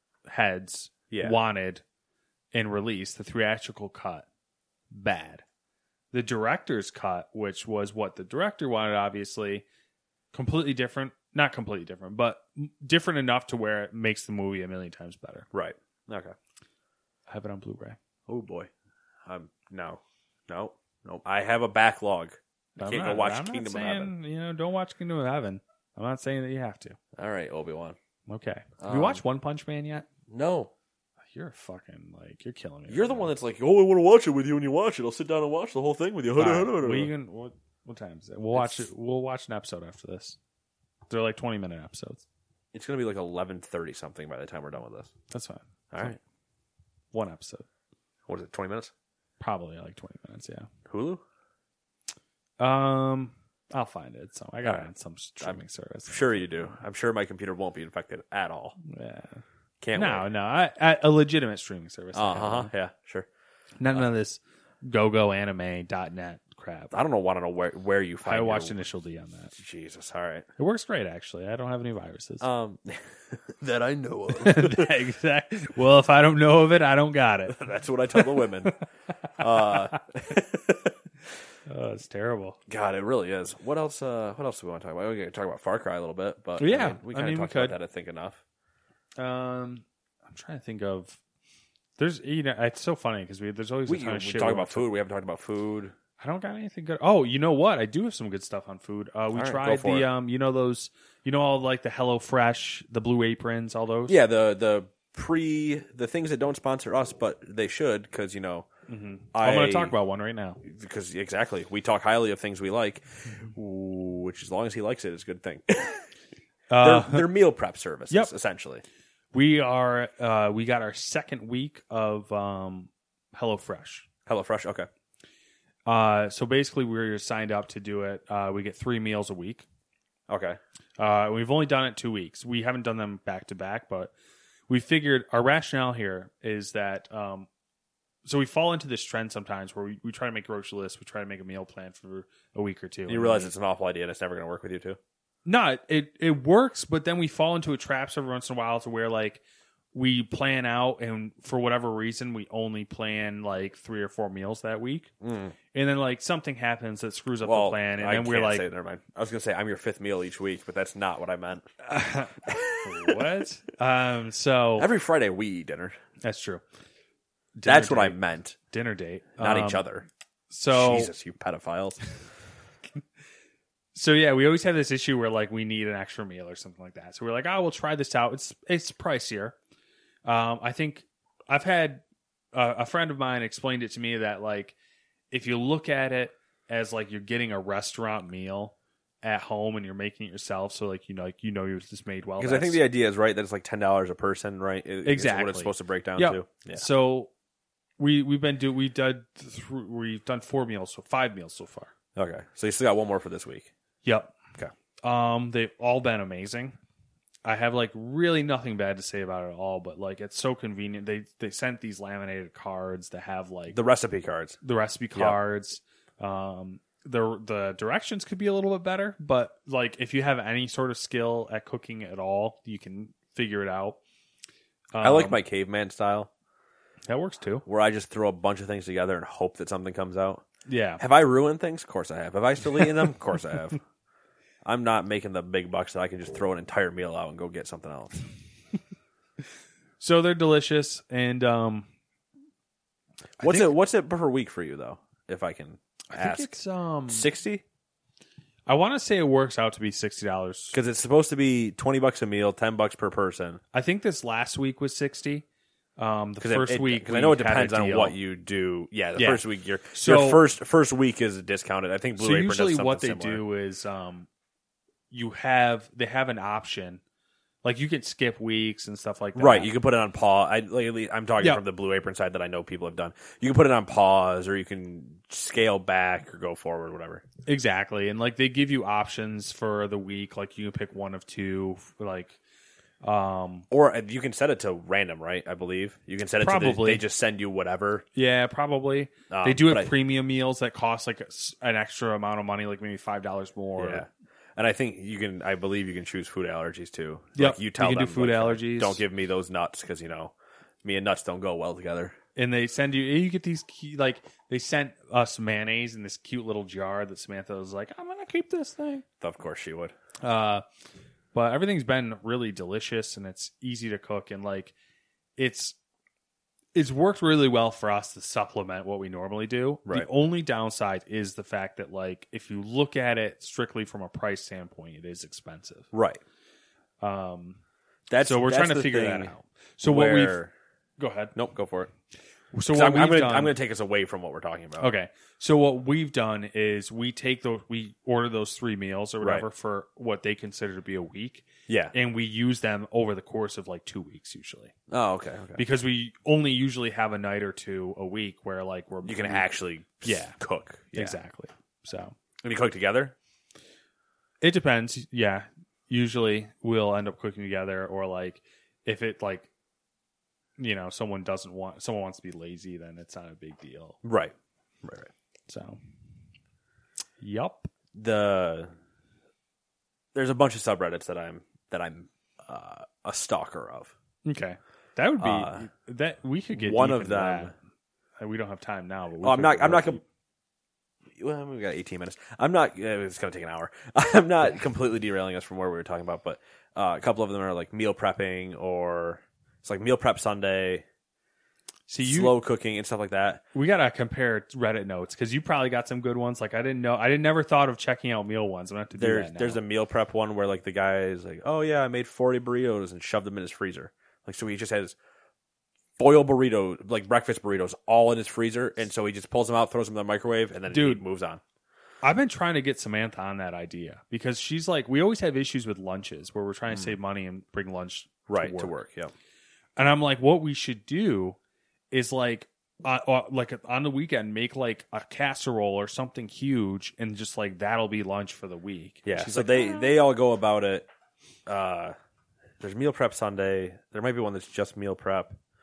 heads Yeah. wanted and released, the theatrical cut, bad. The director's cut, which was what the director wanted, obviously, completely different. Not completely different, but different enough to where it makes the movie a million times better. Right. Okay. I have it on Blu-ray. Oh, boy. Um, no. No. No. I have a backlog. I I'm can't not- go watch I'm not Kingdom saying, of Heaven. You know, don't watch Kingdom of Heaven. I'm not saying that you have to. All right, Obi-Wan. Okay. Have Um, you watched One Punch Man yet? No. You're a fucking like you're killing me. You're right the now. one that's like, oh, I want to watch it with you when you watch it. I'll sit down and watch the whole thing with you. All right, what, are you gonna, what what time is it? We'll watch It's- it. We'll watch an episode after this. They're like twenty minute episodes. It's going to be like eleven thirty something by the time we're done with this. That's fine. All right. One episode, What is it, twenty minutes? probably like twenty minutes. Yeah. Hulu? Um, I'll find it. So I got All it right. on some streaming service. Sure you do. I'm sure my computer won't be infected at all. Yeah. Can't No, wait. no. I, I, a legitimate streaming service. I Uh have huh. one. Yeah, sure. None of this go go anime dot net crap. I don't know. Want to know where where you find. I watched your... Initial D on that. Jesus. All right. It works great, actually. I don't have any viruses. Um, that I know of. Exactly. Well, if I don't know of it, I don't got it. That's what I tell the women. Uh, Oh, it's terrible. God, it really is. What else? Uh, what else do we want to talk about? We can talk about Far Cry a little bit, but Yeah, I mean, we I kind mean, of we talked about could. that. I think enough. Um, I'm trying to think of. There's, you know, it's so funny because we there's always We, a ton we of shit. talk we about want to- food. We haven't talked about food. I don't got anything good. Oh, you know what? I do have some good stuff on food. Uh, we All right, go tried for the it. um, you know those, you know all like the Hello Fresh, the Blue Aprons, all those. Yeah, the the pre the things that don't sponsor us, but they should, because you know. Mm-hmm. I, I'm going to talk about one right now. because exactly we talk highly of things we like, which as long as he likes it, is a good thing. Uh, they're, they're meal prep services, Yep. essentially. we are. Uh, we got our second week of um, Hello Fresh. HelloFresh, okay. Uh, so basically, we're signed up to do it. Uh, we get three meals a week. Okay. Uh, we've only done it two weeks. We haven't done them back to back, but we figured our rationale here is that um, so we fall into this trend sometimes where we, we try to make grocery lists, we try to make a meal plan for a week or two. You realize it's an awful idea and it's never going to work with you too. No, it it works, but then we fall into a trap every once in a while to where like we plan out and for whatever reason we only plan like three or four meals that week, mm. and then like something happens that screws up well, the plan, and I then we're like, say, never mind. I was going to say I'm your fifth meal each week, but that's not what I meant. What? Um, so every Friday we eat dinner. That's true. Dinner that's date. What I meant. Dinner date, not um, each other. So Jesus, you pedophiles. So yeah, we always have this issue where like we need an extra meal or something like that. So we're like, oh, we'll try this out. It's it's pricier. Um, I think I've had uh, a friend of mine explained it to me that like if you look at it as like you're getting a restaurant meal at home and you're making it yourself, so like you know, like you know, you're just made well. Because I think the idea is right that it's like ten dollars a person, right? It, exactly what it's supposed to break down yep. to. Yeah. So we we've been do we've done th- we've done four meals, so five meals so far. Okay, so you still got one more for this week. Yep. Okay. Um, they've all been amazing. I have like really nothing bad to say about it at all, but like it's so convenient. They they sent these laminated cards that have like the recipe cards. The recipe cards. Yep. Um, the the directions could be a little bit better, but like if you have any sort of skill at cooking at all, you can figure it out. Um, I like my caveman style. That works too. Where I just throw a bunch of things together and hope that something comes out. Yeah. Have I ruined things? Of course I have. Have I still eaten them? Of course I have. I'm not making the big bucks that I can just throw an entire meal out and go get something else. So they're delicious, and um, what's think, it? What's it per week for you though? If I can I ask, think it's um sixty. I want to say it works out to be sixty dollars because it's supposed to be twenty bucks a meal, ten bucks per person. I think this last week was sixty. Um, the first it, week, because I know it depends on what you do. Yeah, the yeah. first week, your so, your first first week is discounted. I think Blue so Apron usually does something what they similar. do is um, you have they have an option, like you can skip weeks and stuff like that. Right, you can put it on pause. I, like, I'm talking yep. from the Blue Apron side that I know people have done. You can put it on pause, or you can scale back or go forward, whatever. Exactly, and like they give you options for the week. Like you can pick one of two, like. Um, or you can set it to random, right? I believe you can set it probably. to the, they just send you whatever. Yeah, probably. Um, they do have I, premium meals that cost like a, an extra amount of money, like maybe five dollars more. Yeah, and I think you can. I believe you can choose food allergies too. Yep. Like you tell you can them do food like, allergies. Don't give me those nuts because you know me and nuts don't go well together. And they send you. You get these key, like they sent us mayonnaise in this cute little jar that Samantha was like, "I'm gonna keep this thing." Of course she would. Uh. But everything's been really delicious and it's easy to cook and like it's it's worked really well for us to supplement what we normally do. Right. The only downside is the fact that like if you look at it strictly from a price standpoint, it is expensive. Right. Um that's so we're that's trying to figure that out. So where... what we've go ahead. Nope, go for it. So what I'm, we've I'm gonna done, I'm gonna take us away from what we're talking about. Okay. So what we've done is we take those we order those three meals or whatever right. for what they consider to be a week. Yeah. And we use them over the course of like two weeks usually. Oh, okay. Okay. Because we only usually have a night or two a week where like we're you can actually yeah cook. Yeah. Exactly. So and you cook together? It depends. Yeah. Usually we'll end up cooking together or like if it like you know, someone doesn't want, someone wants to be lazy, then it's not a big deal. Right. Right, right. So, yup. The, there's a bunch of subreddits that I'm, that I'm uh, a stalker of. Okay. That would be, uh, that we could get one deep of into them. That. We don't have time now, but we oh, I'm not, I'm not, com- well, we've got eighteen minutes. I'm not, it's going to take an hour. I'm not completely derailing us from where we were talking about, but uh, a couple of them are like meal prepping or, it's like meal prep Sunday, See, you, slow cooking and stuff like that. We gotta compare Reddit notes because you probably got some good ones. Like I didn't know, I didn't never thought of checking out meal ones. I'm gonna have to do there's, that now. There's a meal prep one where like the guy is like, "Oh yeah, I made forty burritos and shoved them in his freezer." Like so, he just has foil burrito, like breakfast burritos, all in his freezer, and so he just pulls them out, throws them in the microwave, and then Dude, he moves on. I've been trying to get Samantha on that idea because she's like, we always have issues with lunches where we're trying to mm. save money and bring lunch right to work. To work yeah. And I'm like, what we should do is like, uh, uh, like on the weekend, make like a casserole or something huge, and just like that'll be lunch for the week. Yeah. She's so like, they ah. they all go about it. Uh, there's meal prep Sunday. There might be one that's just meal prep.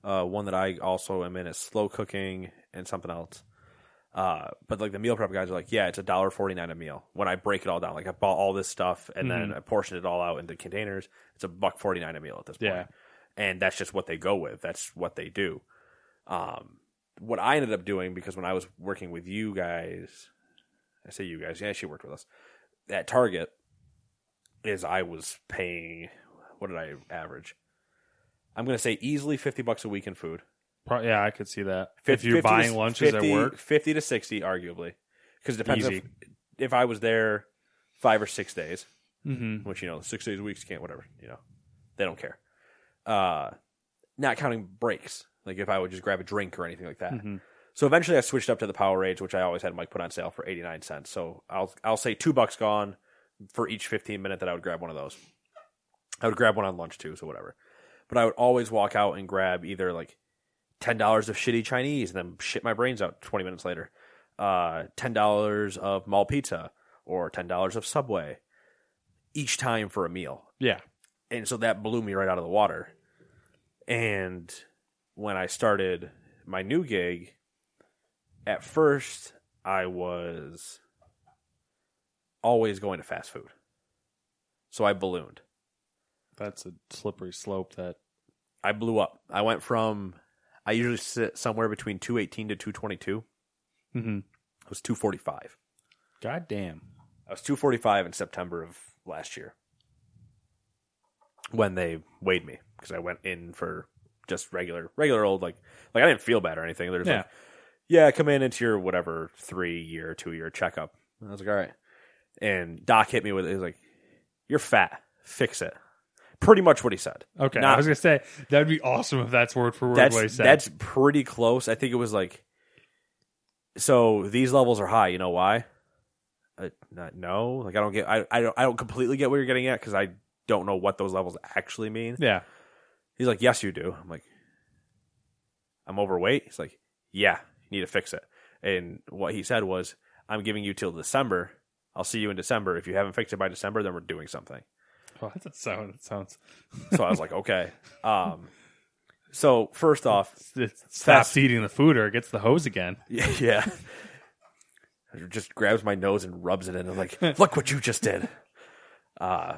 Uh, one that I also am in is slow cooking and something else. Uh, but like the meal prep guys are like, yeah, it's a dollar forty nine a meal. When I break it all down, like I bought all this stuff and mm-hmm. then I portioned it all out into containers. It's a buck forty nine a meal at this point. Yeah. And that's just what they go with. That's what they do. Um, what I ended up doing, because when I was working with you guys, I say you guys, yeah, she worked with us at Target, is I was paying, what did I average? I'm going to say easily fifty bucks a week in food. Pro- yeah, I could see that. fifty, if you're buying to, lunches fifty, at work, fifty to sixty, arguably, because it depends Easy. if, if I was there five or six days, mm-hmm. which you know, six days a week, you can't, whatever, you know, they don't care. Uh, not counting breaks, like if I would just grab a drink or anything like that. Mm-hmm. So eventually, I switched up to the Powerades, which I always had Mike put on sale for eighty nine cents. So I'll I'll say two bucks gone for each fifteen minute that I would grab one of those. I would grab one on lunch too, so whatever. But I would always walk out and grab either like ten dollars of shitty Chinese and then shit my brains out twenty minutes later. Uh, ten dollars of mall pizza or ten dollars of Subway each time for a meal. Yeah. And so that blew me right out of the water. And when I started my new gig, at first I was always going to fast food. So I ballooned. That's a slippery slope that I blew up. I went from, I usually sit somewhere between two eighteen to two twenty-two. Mm-hmm. I was two forty-five. God damn. I was two forty-five in September of last year when they weighed me, because I went in for just regular, regular old, like, like I didn't feel bad or anything. They're just yeah. like, yeah, come in into your whatever three year, two year checkup. And I was like, all right. And Doc hit me with it. He was like, you're fat. Fix it. Pretty much what he said. Okay. Not, I was going to say, that would be awesome if that's word for word that's, what he said. That's pretty close. I think it was like, so these levels are high. You know why? Uh, not, no. Like, I don't get, I, I don't, I don't completely get what you're getting at, because I don't know what those levels actually mean. Yeah. He's like, yes, you do. I'm like, I'm overweight? He's like, yeah, you need to fix it. And what he said was, I'm giving you till December. I'll see you in December. If you haven't fixed it by December, then we're doing something. Oh, that doesn't sound, it sounds. So I was like, okay. Um, so first off, it stops eating the food or it gets the hose again. Yeah. yeah. Just grabs my nose and rubs it in. I'm like, look what you just did. Uh,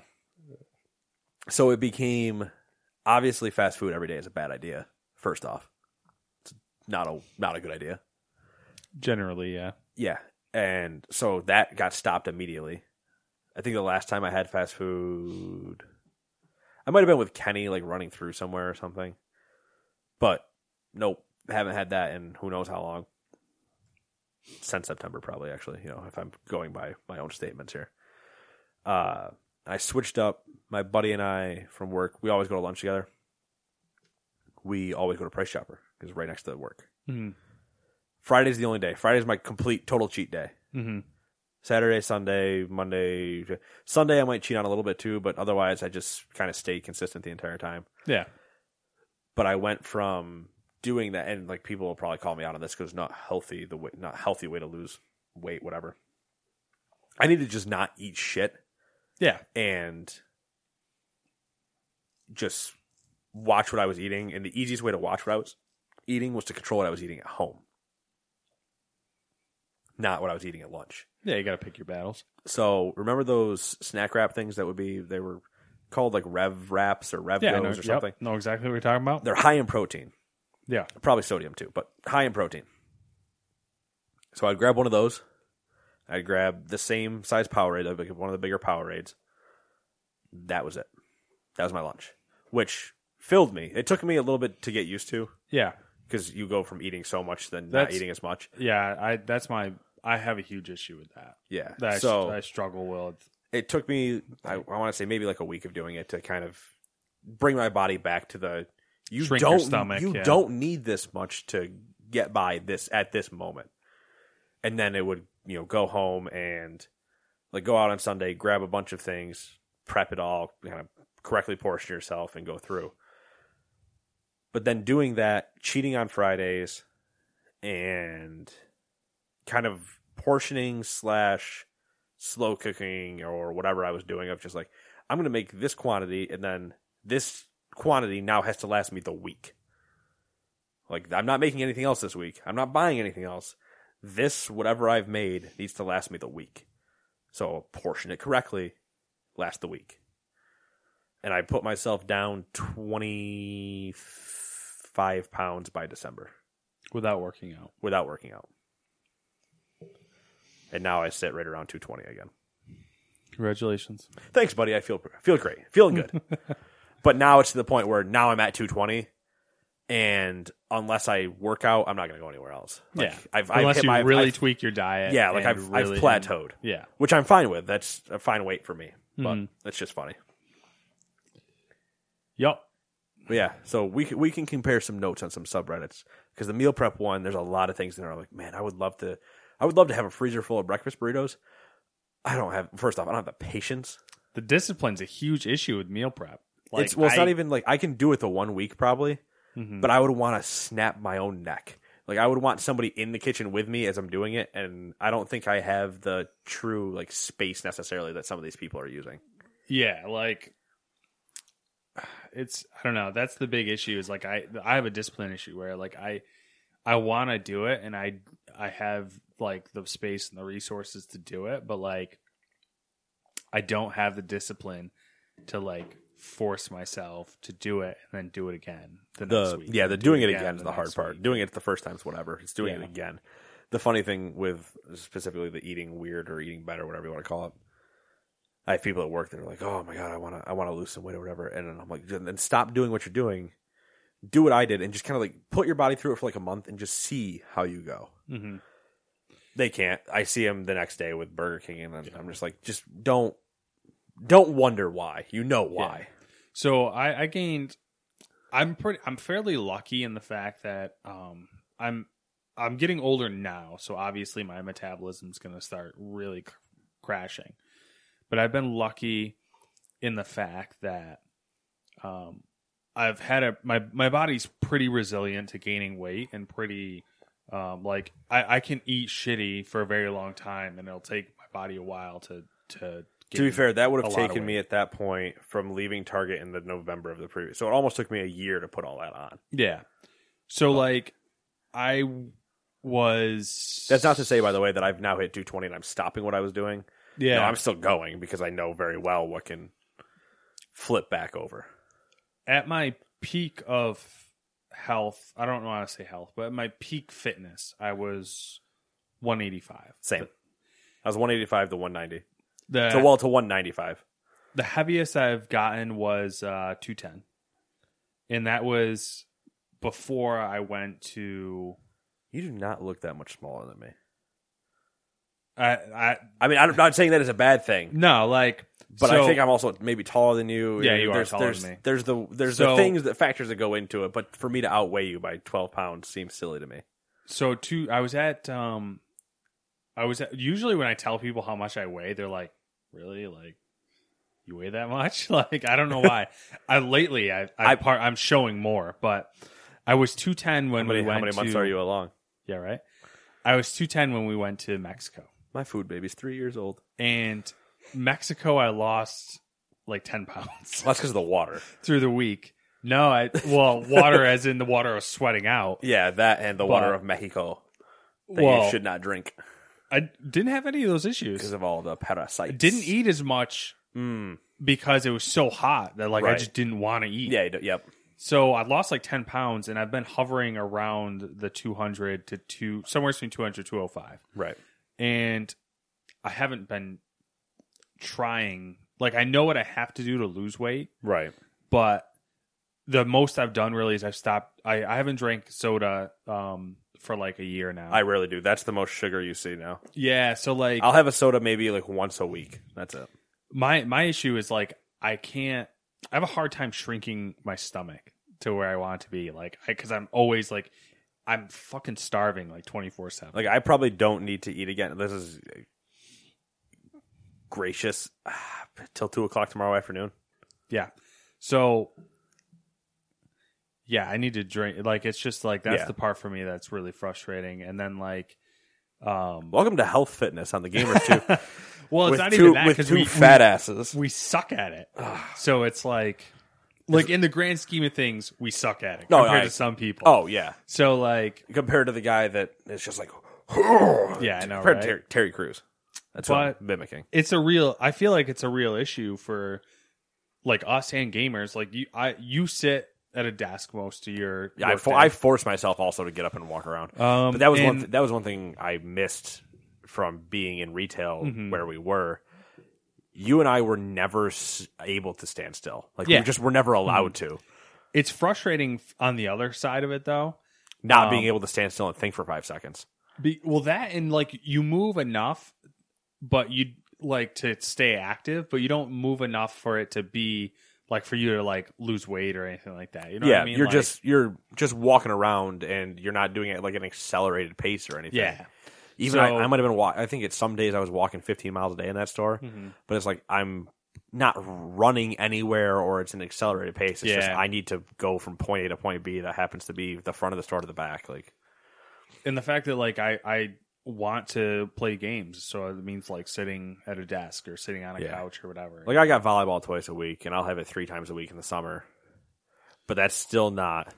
so it became, obviously fast food every day is a bad idea. First off, it's not a, not a good idea. Generally, yeah. Yeah. And so that got stopped immediately. I think the last time I had fast food, I might have been with Kenny, like running through somewhere or something. But nope, haven't had that in who knows how long. Since September, probably, actually, you know, if I'm going by my own statements here. Uh, I switched up. My buddy and I from work, we always go to lunch together. We always go to Price Chopper, because it's right next to work. Mm-hmm. Friday's the only day. Friday's my complete, total cheat day. Mm-hmm. Saturday, Sunday, Monday. Sunday I might cheat on a little bit too, but otherwise I just kind of stay consistent the entire time. Yeah. But I went from doing that, and like people will probably call me out on this because it's not healthy, the way, not healthy way to lose weight, whatever. I need to just not eat shit. Yeah. And just watch what I was eating. And the easiest way to watch what I was eating was to control what I was eating at home. Not what I was eating at lunch. Yeah, you got to pick your battles. So remember those snack wrap things that would be, they were called like Rev Wraps or Rev yeah, Goes know, or something? Yep, know exactly what you're talking about. They're high in protein. Yeah. Probably sodium too, but high in protein. So I'd grab one of those. I'd grab the same size Powerade, one of the bigger Powerades. That was it. That was my lunch, which filled me. It took me a little bit to get used to. Yeah. Because you go from eating so much than that's, not eating as much. Yeah, I that's my I have a huge issue with that. Yeah. That so I, I struggle with. It took me, I, I want to say maybe like a week of doing it to kind of bring my body back to the, you Shrink don't, your stomach, you yeah. don't need this much to get by this at this moment. And then it would, you know, go home and like go out on Sunday, grab a bunch of things, prep it all, kind of correctly portion yourself and go through. But then doing that, cheating on Fridays, and kind of portioning slash slow cooking or whatever I was doing of just like, I'm going to make this quantity, and then this quantity now has to last me the week. Like, I'm not making anything else this week. I'm not buying anything else. This, whatever I've made, needs to last me the week. So portion it correctly, last the week. And I put myself down twenty-five pounds by December. Without working out. Without working out. And now I sit right around two twenty again. Congratulations. Thanks, buddy. I feel feel great. Feeling good. But now it's to the point where now I'm at two twenty. And unless I work out, I'm not going to go anywhere else. Like, yeah. I've, Unless I've hit you my, really I've, tweak your diet. Yeah, like I've, really, I've plateaued. Yeah. Which I'm fine with. That's a fine weight for me. But Mm. it's just funny. Yup. But yeah, so we can, we can compare some notes on some subreddits. Because the meal prep one, there's a lot of things in there. I'm like, man, I would love to I would love to have a freezer full of breakfast burritos. I don't have, first off, I don't have the patience. The discipline's a huge issue with meal prep. Like, it's, well, it's I, not even like, I can do it the one week probably, mm-hmm. but I would want to snap my own neck. Like, I would want somebody in the kitchen with me as I'm doing it, and I don't think I have the true, like, space necessarily that some of these people are using. Yeah, like, it's, I don't know, that's the big issue is, like, I I have a discipline issue where, like, I I want to do it, and I I have, like, the space and the resources to do it, but, like, I don't have the discipline to, like, force myself to do it and then do it again the, the next week. Yeah, the do doing it again again is the hard next part. week. Doing it the first time is whatever. It's doing Yeah. it again. The funny thing with specifically the eating weird or eating better, whatever you want to call it, I have people at work that are like, "Oh my god, I want to, I want to lose some weight or whatever," and then I'm like, "Then stop doing what you're doing. Do what I did, and just kind of like put your body through it for like a month and just see how you go." Mm-hmm. They can't. I see them the next day with Burger King, and then yeah. I'm just like, just don't, don't wonder why. You know why. Yeah. So I, I gained. I'm pretty. I'm fairly lucky in the fact that um, I'm I'm getting older now, so obviously my metabolism's going to start really cr- crashing. But I've been lucky in the fact that um, I've had a my my body's pretty resilient to gaining weight and pretty um, like I, I can eat shitty for a very long time, and it'll take my body a while to to. To be fair, that would have a lot taken of me at that point from leaving Target in the November of the previous. So it almost took me a year to put all that on. Yeah. So But- like I was. That's not to say, by the way, that I've now hit two twenty and I'm stopping what I was doing. Yeah. No, I'm still going because I know very well what can flip back over. At my peak of health, I don't want to say health, but at my peak fitness, I was one eighty-five. Same. I was one eighty-five to one ninety. The So well to one ninety-five. the heaviest I've gotten was uh, two ten, and that was before I went to. You do not look that much smaller than me. I I I mean, I'm not saying that is a bad thing, no like, but so, I think I'm also maybe taller than you. Yeah, you are there's, taller there's, than me. There's the there's So- the things that factors that go into it, but for me to outweigh you by twelve pounds seems silly to me. So two. I was at um, I was at, usually when I tell people how much I weigh, they're like, "Really? Like, you weigh that much?" Like, I don't know why. I lately I I, I- part I'm showing more, but I was two ten when How many, we went how many months to, are you along? Yeah, right. I was two ten when we went to Mexico. My food baby's three years old. And Mexico, I lost like ten pounds Well, that's because of the water. through the week. No, I well, water as in the water I was sweating out. Yeah, that and the But- water of Mexico that Well, you should not drink I didn't have any of those because issues. of all the parasites. I didn't eat as much Mm. because it was so hot that like I Right. just didn't want to eat. Yeah, you do, yep. So I lost like ten pounds, and I've been hovering around the two hundred to two, somewhere between two hundred to two oh five. Right. And I haven't been trying. Like, I know what I have to do to lose weight, Right. but the most I've done really is I've stopped. I, I haven't drank soda um, for like a year now. I rarely do. That's the most sugar you see now. yeah. So like I'll have a soda maybe like once a week. That's it. my my issue is like I can't. I have a hard time shrinking my stomach to where I want it to be. Like, because I'm always like, I'm fucking starving like twenty-four seven. Like, I probably don't need to eat again. This is gracious. Ah, till two o'clock tomorrow afternoon. Yeah. So, yeah, I need to drink. Like, it's just like, that's Yeah. the part for me that's really frustrating. And then, like, um, Welcome to Health Fitness on the Gamers too. well, it's with not two, even that with because two we, fat we, asses. we suck at it. So it's like, like in the grand scheme of things, we suck at it No, compared I- to some people. Oh yeah, So like, compared to the guy that is just like, yeah, I know, compared right? to Terry, Terry Crews. That's what I'm But- mimicking. It's a real. I feel like it's a real issue for like us and gamers. Like you, I you sit at a desk most of your. Yeah, I, work for, day. I force myself also to get up and walk around. Um, but that was one. and- Th- that was one thing I missed from being in retail Mm-hmm. where we were. You and I were never s- able to stand still. Like Yeah. we just were never allowed to. It's frustrating f- on the other side of it though. Not Um, being able to stand still and think for five seconds. Be, well, that and like you move enough, but you like to stay active, but you don't move enough for it to be like for you to like lose weight or anything like that. You know yeah, what I mean? you're Like, just you're just walking around and you're not doing it like an accelerated pace or anything. yeah. Even So- I, I might have been walk. I think it's some days I was walking fifteen miles a day in that store, Mm-hmm. but it's like I'm not running anywhere or it's an accelerated pace. It's just Yeah. I need to go from point A to point B. That happens to be the front of the store to the back. Like And the fact that like I I want to play games, so it means like sitting at a desk or sitting on a Yeah. couch or whatever. like I got volleyball twice a week, and I'll have it three times a week in the summer. But that's still not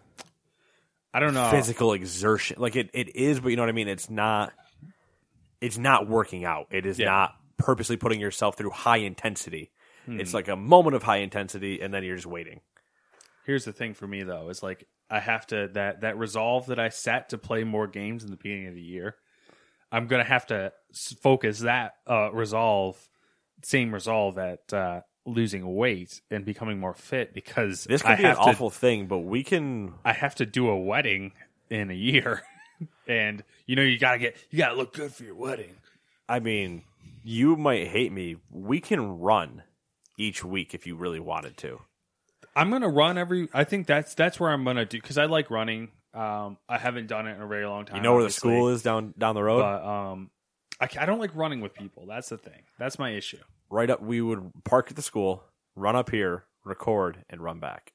I don't know. physical exertion. Like it, it is, but you know what I mean. It's not. It's not working out. It is Yeah. not purposely putting yourself through high intensity. Hmm. It's like a moment of high intensity, and then you're just waiting. Here's the thing for me though, is like I have to that that resolve that I set to play more games in the beginning of the year. I'm gonna have to s- focus that uh, resolve, same resolve at uh, losing weight and becoming more fit because This could I be an have to, awful thing, but we can. I have to do a wedding in a year, and you know you gotta get you gotta look good for your wedding. I mean, you might hate me. We can run each week if you really wanted to. I'm gonna run every. I think that's that's where I'm gonna do because I like running. Um, I haven't done it in a very long time. You know where the obviously, school is down down the road. but um, I, ca- I don't like running with people. That's the thing. That's my issue. Right up, we would park at the school, run up here, record, and run back.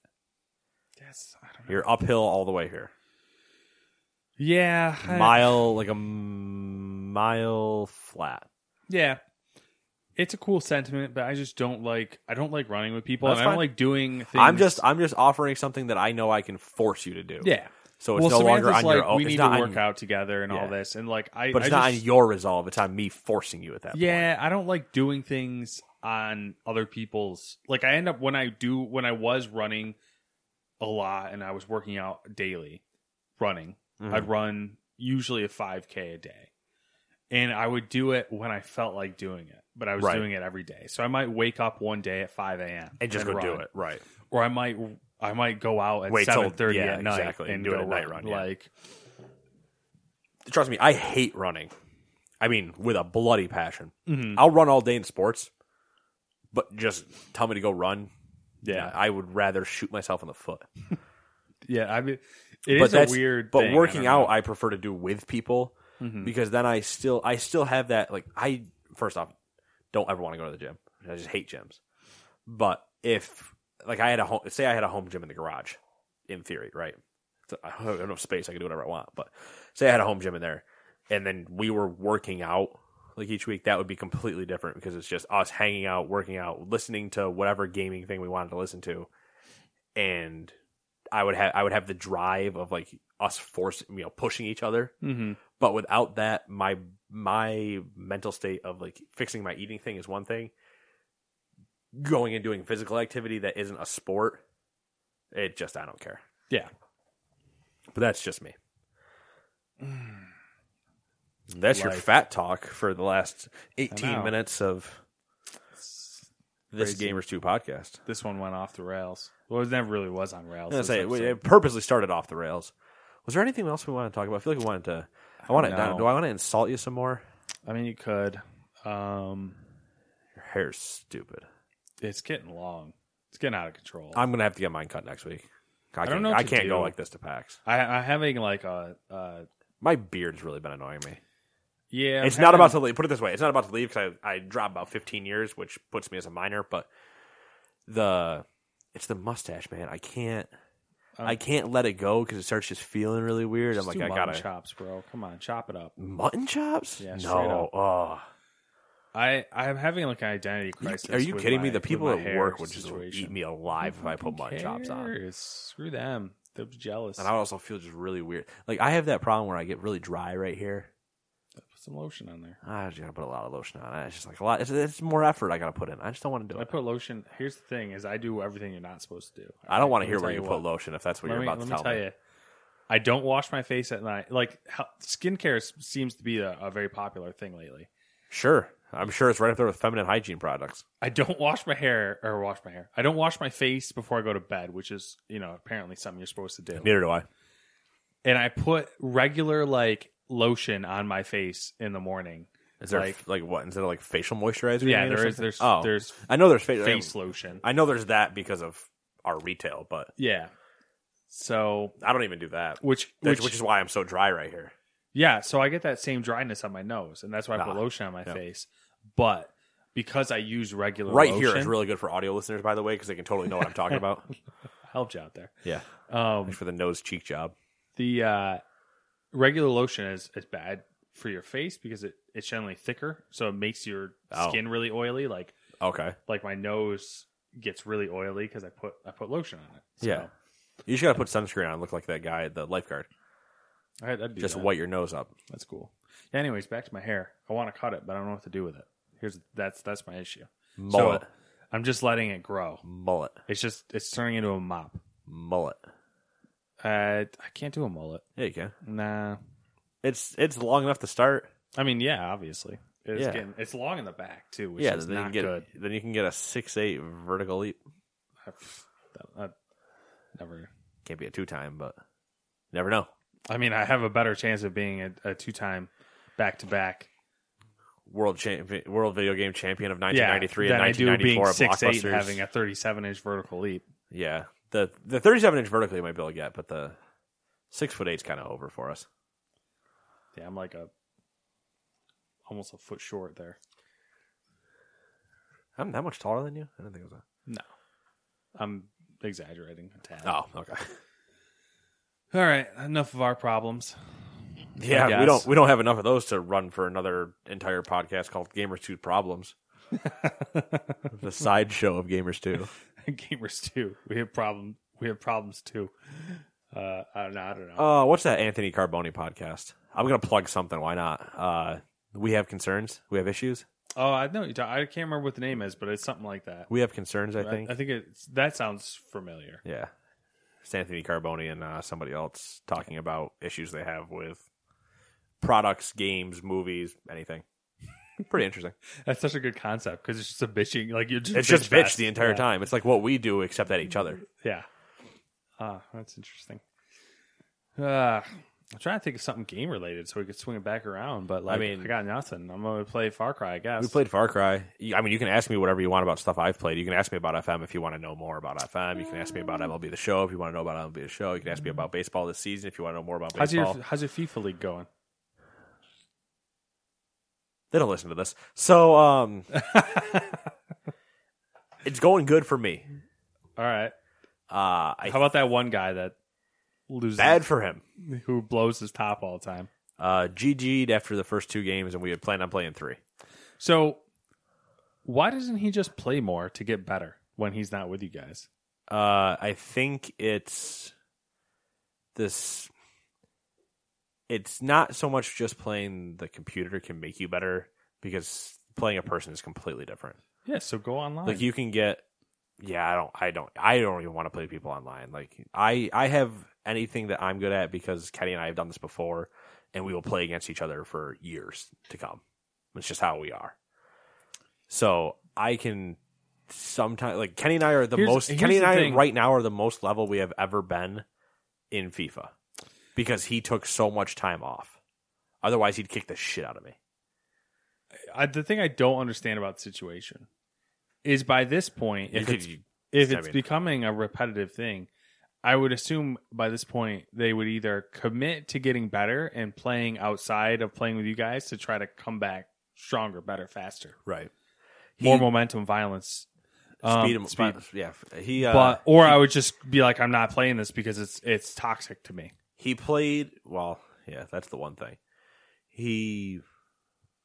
Yes, I don't know. You're uphill all the way here. Yeah, I- Mile, like a m- mile flat. yeah. It's a cool sentiment, but I just don't like. I don't like running with people, That's and I don't fine. like doing things. I'm just, I'm just offering something that I know I can force you to do. yeah. So it's well, no longer Samantha's on like, your own. we It's need not to on- work out together and all Yeah. this, and like I. But it's I not just, on your resolve. It's on me forcing you at that point. Yeah, I don't like doing things on other people's. Like I end up when I do when I was running a lot and I was working out daily, running. Mm-hmm. I'd run usually a five K a day, and I would do it when I felt like doing it. But I was Right. doing it every day, so I might wake up one day at five a.m. And just go run. do it. Right. or I might I might go out at Wait till- seven thirty yeah, at night exactly, and do it go at night run. run, yeah. Like Trust me, I hate running. I mean, with a bloody passion. Mm-hmm. I'll run all day in sports, but just tell me to go run. yeah, I would rather shoot myself in the foot. yeah. I mean, it but is a that's weird. But thing, I working don't know. out, I prefer to do with people Mhm. because then I still, I still have that. Like, I first off, don't ever want to go to the gym. I just hate gyms. But if, like, I had a home, say I had a home gym in the garage, in theory, right? So I have enough space, I can do whatever I want. But say I had a home gym in there, and then we were working out like each week, that would be completely different because it's just us hanging out, working out, listening to whatever gaming thing we wanted to listen to, and I would have I would have the drive of like us forcing, you know, pushing each other. Mhm. But without that, my my mental state of like fixing my eating thing is one thing. Going and doing physical activity that isn't a sport, it just I don't care. Yeah. But that's just me. That's your Life. fat talk for the last I eighteen know. minutes of this Crazy. Gamers two podcast. This one went off the rails. Well, it never really was on rails. I was this gonna say, we- episode. it purposely started off the rails. Was there anything else we wanted to talk about? I feel like we wanted to. I want to. know. Do I want to insult you some more? I mean, you could. Um, Your hair's stupid. it's getting long. It's getting out of control. I'm gonna have to get mine cut next week. I, don't can't- know what I to can't do. go like this to PAX. I, I'm having like a. Uh, My beard's really been annoying me. yeah. I'm it's not having- about to leave. Put it this way: it's not about to leave because I, I dropped about fifteen years, which puts me as a minor. But the it's the mustache, man. I can't. Um, I can't let it go because it starts just feeling really weird. Just I'm do like, I mutton gotta chops, bro. Come on, chop it up. mutton chops. Yeah, straight no, up. oh, I I'm having like an identity crisis. Are you with kidding my, me? The with people my at hair work would just situation. eat me alive if I put mutton chops on. cares? Screw them. They're jealous. And I also feel just really weird. Like, I have that problem where I get really dry right here. Put some lotion on there. I just got to put a lot of lotion on it. It's just like a lot. It's, it's more effort I got to put in. I just don't want to do I it. put lotion. Here's the thing: is I do everything you're not supposed to do. I don't want to Let me hear tell where you what. put lotion if that's what Let you're me, about let to me tell tell me. you. I don't wash my face at night. Like how, skincare s- seems to be a, a very popular thing lately. Sure. I'm sure it's right up there with feminine hygiene products. I don't wash my hair or wash my hair. I don't wash my face before I go to bed, which is, you know, apparently something you're supposed to do. Neither do I. And I put regular like lotion on my face in the morning. Is there like, like, like what instead of like facial moisturizer? you yeah, mean, or there is something? there's oh, there's I know there's fa- face lotion. I know there's that because of our retail, but Yeah. So I don't even do that. which Which, which, which is why I'm so dry right here. yeah, so I get that same dryness on my nose, and that's why I put Ah, lotion on my yeah. face. But because I use regular Right lotion, here is really good for audio listeners, by the way, because they can totally know what I'm talking about. helped you out there. Yeah, Um, thanks for the nose cheek job. the uh, regular lotion is, is bad for your face because it, it's generally thicker, so it makes your Oh. skin really oily. Like Okay, like my nose gets really oily because I put I put lotion on it. So yeah, you just gotta put sunscreen on. Look like that guy, the lifeguard. I'd, I'd do Just that. white your nose up. That's cool. Anyways, back to my hair. I want to cut it, but I don't know what to do with it. Here's that's that's my issue. Mullet, So I'm just letting it grow. mullet, It's just it's turning into a mop. mullet. Uh, I can't do a mullet. Yeah, you can. Nah. It's it's long enough to start. I mean, yeah, obviously. It's Yeah. getting, it's long in the back too, which yeah, is then you not can get good. then you can get a six eight vertical leap. I, I never. Can't be a two time, but never know. I mean, I have a better chance of being a, a two-time back-to-back. World champion, world video game champion of nineteen Yeah, ninety-three than and I do nineteen being ninety-four at six eight Blockbusters. and having a thirty-seven inch vertical leap. Yeah, the the thirty-seven inch vertical you might be able to get, but the six foot eight's kind of over for us. Yeah, I'm like a almost a foot short there. I'm that much taller than you. I didn't think it was No, I'm exaggerating a tad. a. Oh, okay. All right, enough of our problems. Yeah, we guess. don't we don't have enough of those to run for another entire podcast called Gamers Two Problems. The sideshow of Gamers Two. Gamers too. We have problem. We have problems too. Uh, I don't know. I don't know. Uh, what's that Anthony Carboni podcast? I'm gonna plug something. Why not? Uh, we have concerns. We have issues. Oh, I know. you talk- I can't remember what the name is, but it's something like that. We have concerns. I I think. I think it's that sounds familiar. Yeah, it's Anthony Carboni and uh, somebody else talking about issues they have with products, games, movies, anything. Pretty interesting. That's such a good concept because it's just a bitching. Like you're just It's just bitch bitch fest. the entire Yeah. time. It's like what we do, except at each other. Yeah. Ah, that's interesting. Uh, I'm trying to think of something game related so we could swing it back around, but like, I mean- mean, I got nothing. I'm gonna play Far Cry, I guess. We played Far Cry. I mean, you can ask me whatever you want about stuff I've played. You can ask me about F M if you want to know more about F M. You can ask me about M L B The Show if you want to know about M L B The Show. You can ask me about baseball this season if you want to know more about How's your baseball. How's your FIFA league going? They don't listen to this. So, um, it's going good for me. All right. Uh, I How about that one guy that loses, bad for him. who blows his top all the time? Uh, G G'd after the first two games, and we had planned on playing three. So, why doesn't he just play more to get better when he's not with you guys? Uh, I think it's this. It's not so much just playing the computer can make you better, because playing a person is completely different. Yeah, so go online. Like you can get, yeah, I don't, I don't, I don't even want to play people online. Like I, I have anything that I'm good at because Kenny and I have done this before, and we will play against each other for years to come. It's just how we are. So I can sometimes, like Kenny and I are the Here's- most. here's Kenny and the I thing. right now are the most level we have ever been in FIFA, because he took so much time off. Otherwise, he'd kick the shit out of me. I, the thing I don't understand about the situation is by this point, if You it's, could- you- if I it's mean- becoming a repetitive thing, I would assume by this point they would either commit to getting better and playing outside of playing with you guys to try to come back stronger, better, faster, Right. more He- momentum, violence, um, Speed, him, speed. yeah. He, uh, But or I would just be like, I'm not playing this because it's it's toxic to me. he played well. Yeah, that's the one thing. He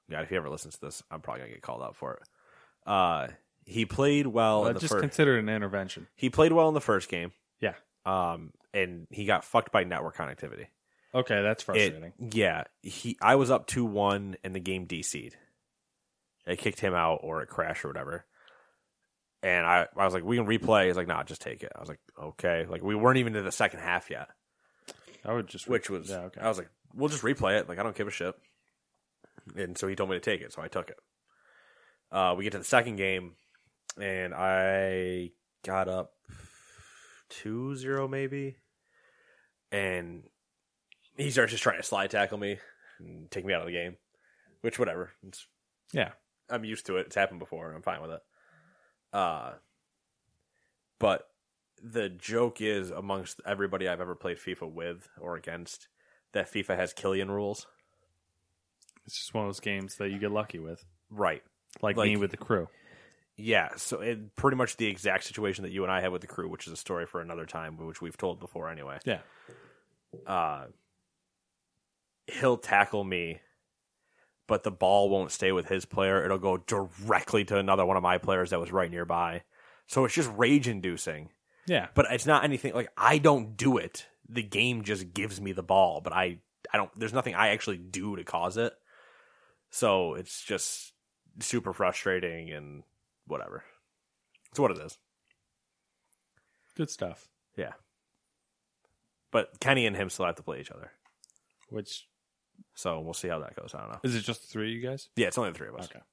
God, if he ever listens to this, I'm probably gonna get called out for it. Uh, he played well. Uh, in the just fir- consider it an intervention. He played well in the first game. Yeah. Um, and he got fucked by network connectivity. Okay, that's frustrating. It, yeah, he. I was up two one, and the game D C'd. It kicked him out, or it crashed, or whatever. And I, I was like, we can replay. He's like, nah, just take it. I was like, okay. Like, we weren't even to the second half yet. I would just, Which was, yeah, okay. I was like, we'll just replay it. Like, I don't give a shit. And so he told me to take it, so I took it. Uh, we get to the second game, and I got up two zero maybe. And he starts just trying to slide tackle me and take me out of the game. Which, whatever. It's, yeah. I'm used to it. It's happened before. I'm fine with it. Uh, but the joke is amongst everybody I've ever played FIFA with or against that FIFA has Killian rules. It's just one of those games that you get lucky with. Right. Like, Like- me with the crew. Yeah, so it, pretty much the exact situation that you and I had with the crew, which is a story for another time, which we've told before anyway. Yeah. Uh, he'll tackle me, but the ball won't stay with his player. It'll go directly to another one of my players that was right nearby. So it's just rage-inducing. Yeah. But it's not anything, like, I don't do it. The game just gives me the ball, but I, I don't, there's nothing I actually do to cause it. So it's just super frustrating and whatever. It's what it is. Good stuff. Yeah. But Kenny and him still have to play each other. Which, So we'll see how that goes. I don't know. is it just the three of you guys? Yeah, it's only the three of us. Okay.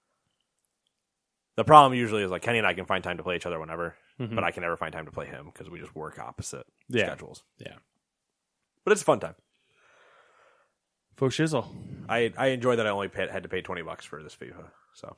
The problem usually is like Kenny and I can find time to play each other whenever, Mhm. but I can never find time to play him because we just work opposite Yeah. schedules. Yeah. But it's a fun time. Faux shizzle. I I enjoy that I only paid, had to pay twenty bucks for this FIFA. So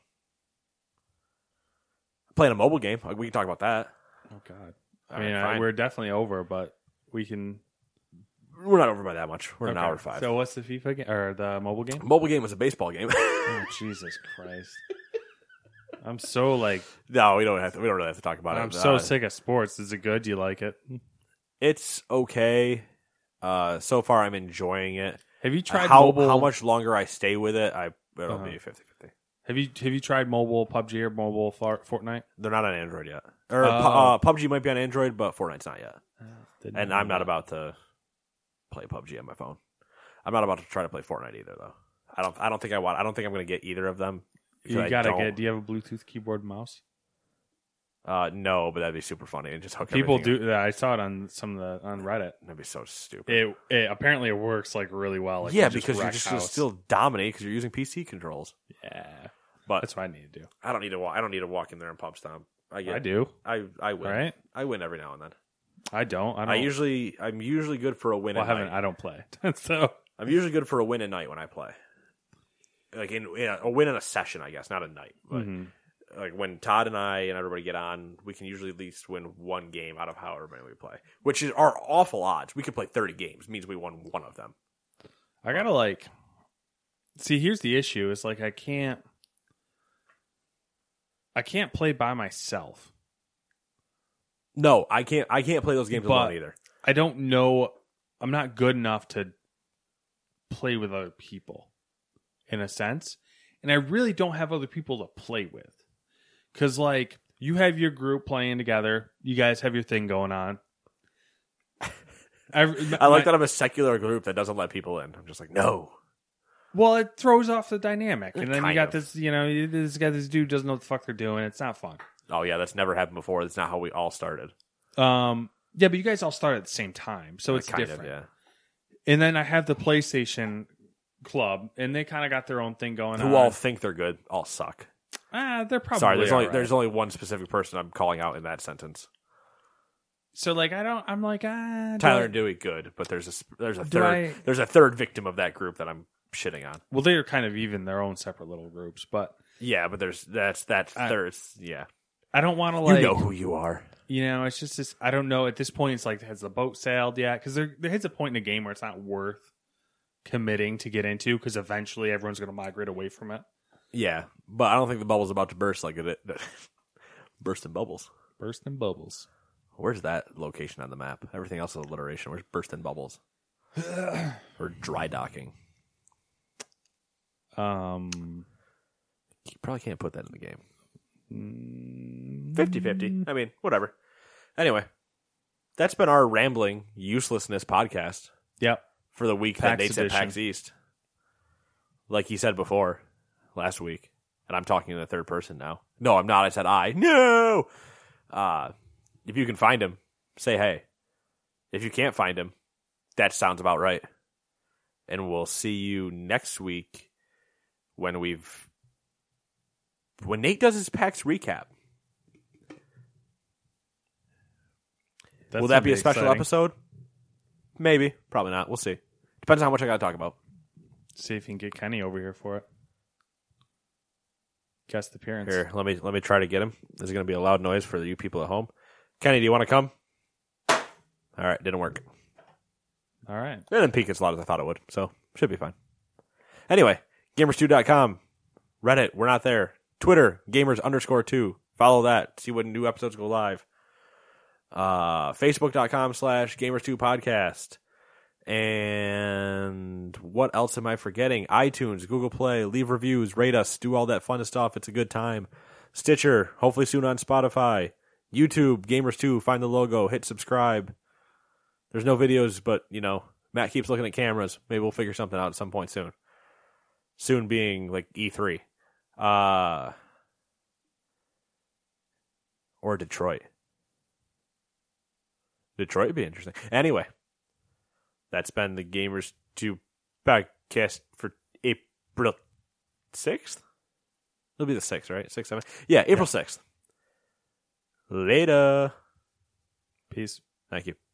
playing a mobile game, like, we can talk about that. Oh, God. All I mean, right, uh, fine. we're definitely over, but we can. We're not over by that much. We're an Okay. hour five. So, what's the FIFA game or the mobile game? Mobile game was a baseball game. Oh, Jesus Christ! I'm so like No, we don't have to. We don't really have to talk about I'm it. so Uh, sick of sports. Is it good? Do you like it? It's okay. Uh, so far, I'm enjoying it. Have you tried how mobile? how much longer I stay with it, I it'll Uh-huh. be fifty-fifty. Have you have you tried mobile P U B G or mobile Far- Fortnite? They're not on Android yet. Or Oh. Pu- uh, P U B G might be on Android, but Fortnite's not yet. Didn't And know I'm not that. about to play P U B G on my phone. I'm not about to try to play Fortnite either, though. I don't. I don't think I want. I don't think I'm going to get either of them. because You I gotta don't- get. Do you have a Bluetooth keyboard and mouse? Uh, no, but that'd be super funny and just hook. People everything do. I saw it on some of the on Reddit. up. That'd be so stupid. It, it apparently it works like really well. Like, yeah, you just because you're wreck just house. still dominate because you're using P C controls. Yeah, But that's what I need to do. I don't need to. Wa- I don't need to walk in there and pub stomp. I get. I do. I I win. Right? I win every now and then. I don't. I don't. I usually. I'm usually good for a win. Well, I at haven't. night. I don't play. So I'm usually good for a win at night when I play. Like in, in a, a win in a session, I guess, not a night. But Mhm. like when Todd and I and everybody get on, we can usually at least win one game out of however many we play, which is are awful odds. We could play thirty games, means we won one of them. I gotta like. See, here's the issue: is like I can't. I can't play by myself. No, I can't. I can't play those games But- alone either. I don't know. I'm not good enough to play with other people, in a sense, and I really don't have other people to play with. Because, like, you have your group playing together, you guys have your thing going on. I, I like my- that I'm a secular group that doesn't let people in. I'm just like, no. Well, it throws off the dynamic, and then you Kind got of. this. You know, this guy, this dude doesn't know what the fuck they're doing. It's not fun. Oh yeah, that's never happened before. That's not how we all started. Um, yeah, but you guys all start at the same time, so it's kind different. Of, yeah. And then I have the PlayStation club, and they kind of got their own thing going on. Who all think they're good, all suck. Ah, they're probably Sorry, there's only all right. there's only one specific person I'm calling out in that sentence. So like I don't. I'm like ah. do Tyler I- and Dewey, good, but there's a sp- there's a Do third I- there's a third victim of that group that I'm shitting on. Well, they're kind of even their own separate little groups, but Yeah, but there's that's that I- third. Yeah, I don't want to like. you know who you are. You know, it's just this. I don't know. At this point, it's like has the boat sailed yet? Because there there hits a point in a game where it's not worth committing to get into because eventually everyone's going to migrate away from it. Yeah, but I don't think the bubble's about to burst like it. Burst in bubbles. Burst in bubbles. Where's that location on the map? Everything else is alliteration. Where's burst in bubbles? Or dry docking? Um, You probably can't put that in the game. fifty-fifty. I mean, whatever. Anyway, that's been our rambling uselessness podcast yep. for the week PAX that Nate said edition. PAX East. Like he said before, last week. And I'm talking in the third person now. No, I'm not. I said I. No! Uh, if you can find him, say hey. If you can't find him, that sounds about right. And we'll see you next week when we've... When Nate does his PAX recap. That's Will that be a gonna special exciting. episode? Maybe. Probably not. We'll see. Depends on how much I got to talk about. See if you can get Kenny over here for it. Guest appearance. Here, let me let me try to get him. This is going to be a loud noise for you people at home. Kenny, do you want to come? All right, didn't work. All right. It didn't peak as loud as I thought it would, so should be fine. Anyway, gamers two dot com, Reddit, we're not there. Twitter, gamers underscore two. Follow that. See when new episodes go live. Uh, Facebook.com slash gamers two podcast. And what else am I forgetting? iTunes, Google Play, leave reviews, rate us, do all that fun stuff. It's a good time. Stitcher, hopefully soon on Spotify. YouTube, gamers two, find the logo, hit subscribe. There's no videos, but, you know, Matt keeps looking at cameras. Maybe we'll figure something out at some point soon. Soon being, like, E three. Uh, or Detroit. Detroit would be interesting. Anyway, that's been the Gamers two podcast for April sixth? It'll be the sixth, right? sixth, seventh? Yeah, April sixth. Later. Peace. Thank you.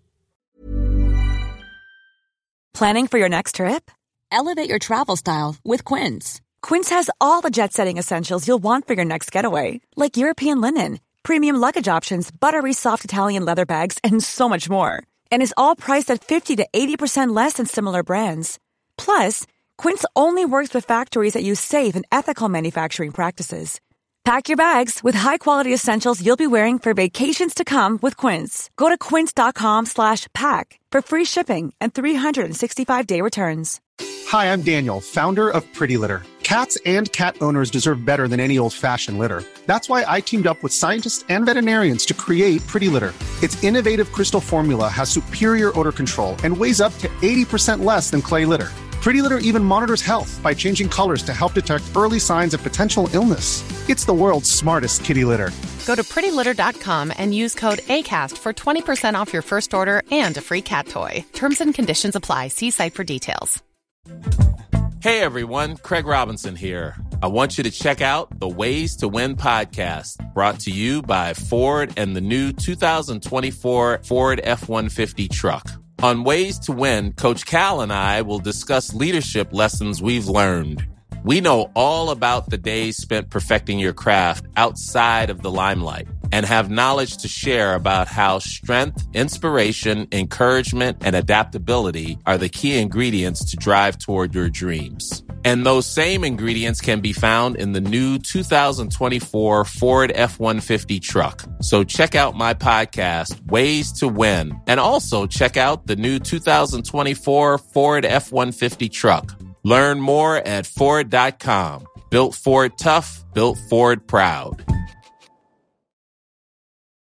Planning for your next trip? Elevate your travel style with Quince. Quince has all the jet-setting essentials you'll want for your next getaway, like European linen, premium luggage options, buttery soft Italian leather bags, and so much more. And is all priced at fifty to eighty percent less than similar brands. Plus, Quince only works with factories that use safe and ethical manufacturing practices. Pack your bags with high-quality essentials you'll be wearing for vacations to come with Quince. Go to quince.com slash pack for free shipping and three sixty-five day returns. Hi, I'm Daniel, founder of Pretty Litter. Cats and cat owners deserve better than any old-fashioned litter. That's why I teamed up with scientists and veterinarians to create Pretty Litter. Its innovative crystal formula has superior odor control and weighs up to eighty percent less than clay litter. Pretty Litter even monitors health by changing colors to help detect early signs of potential illness. It's the world's smartest kitty litter. Go to pretty litter dot com and use code ACAST for twenty percent off your first order and a free cat toy. Terms and conditions apply. See site for details. Hey everyone, Craig Robinson here. I want you to check out the Ways to Win podcast, brought to you by Ford and the new two thousand twenty-four Ford F one fifty truck. On Ways to Win, Coach Cal and I will discuss leadership lessons we've learned. We know all about the days spent perfecting your craft outside of the limelight and have knowledge to share about how strength, inspiration, encouragement, and adaptability are the key ingredients to drive toward your dreams. And those same ingredients can be found in the new two thousand twenty-four Ford F one fifty truck. So check out my podcast, Ways to Win, and also check out the new two thousand twenty-four Ford F one fifty truck. Learn more at Ford dot com. Built Ford tough, built Ford proud.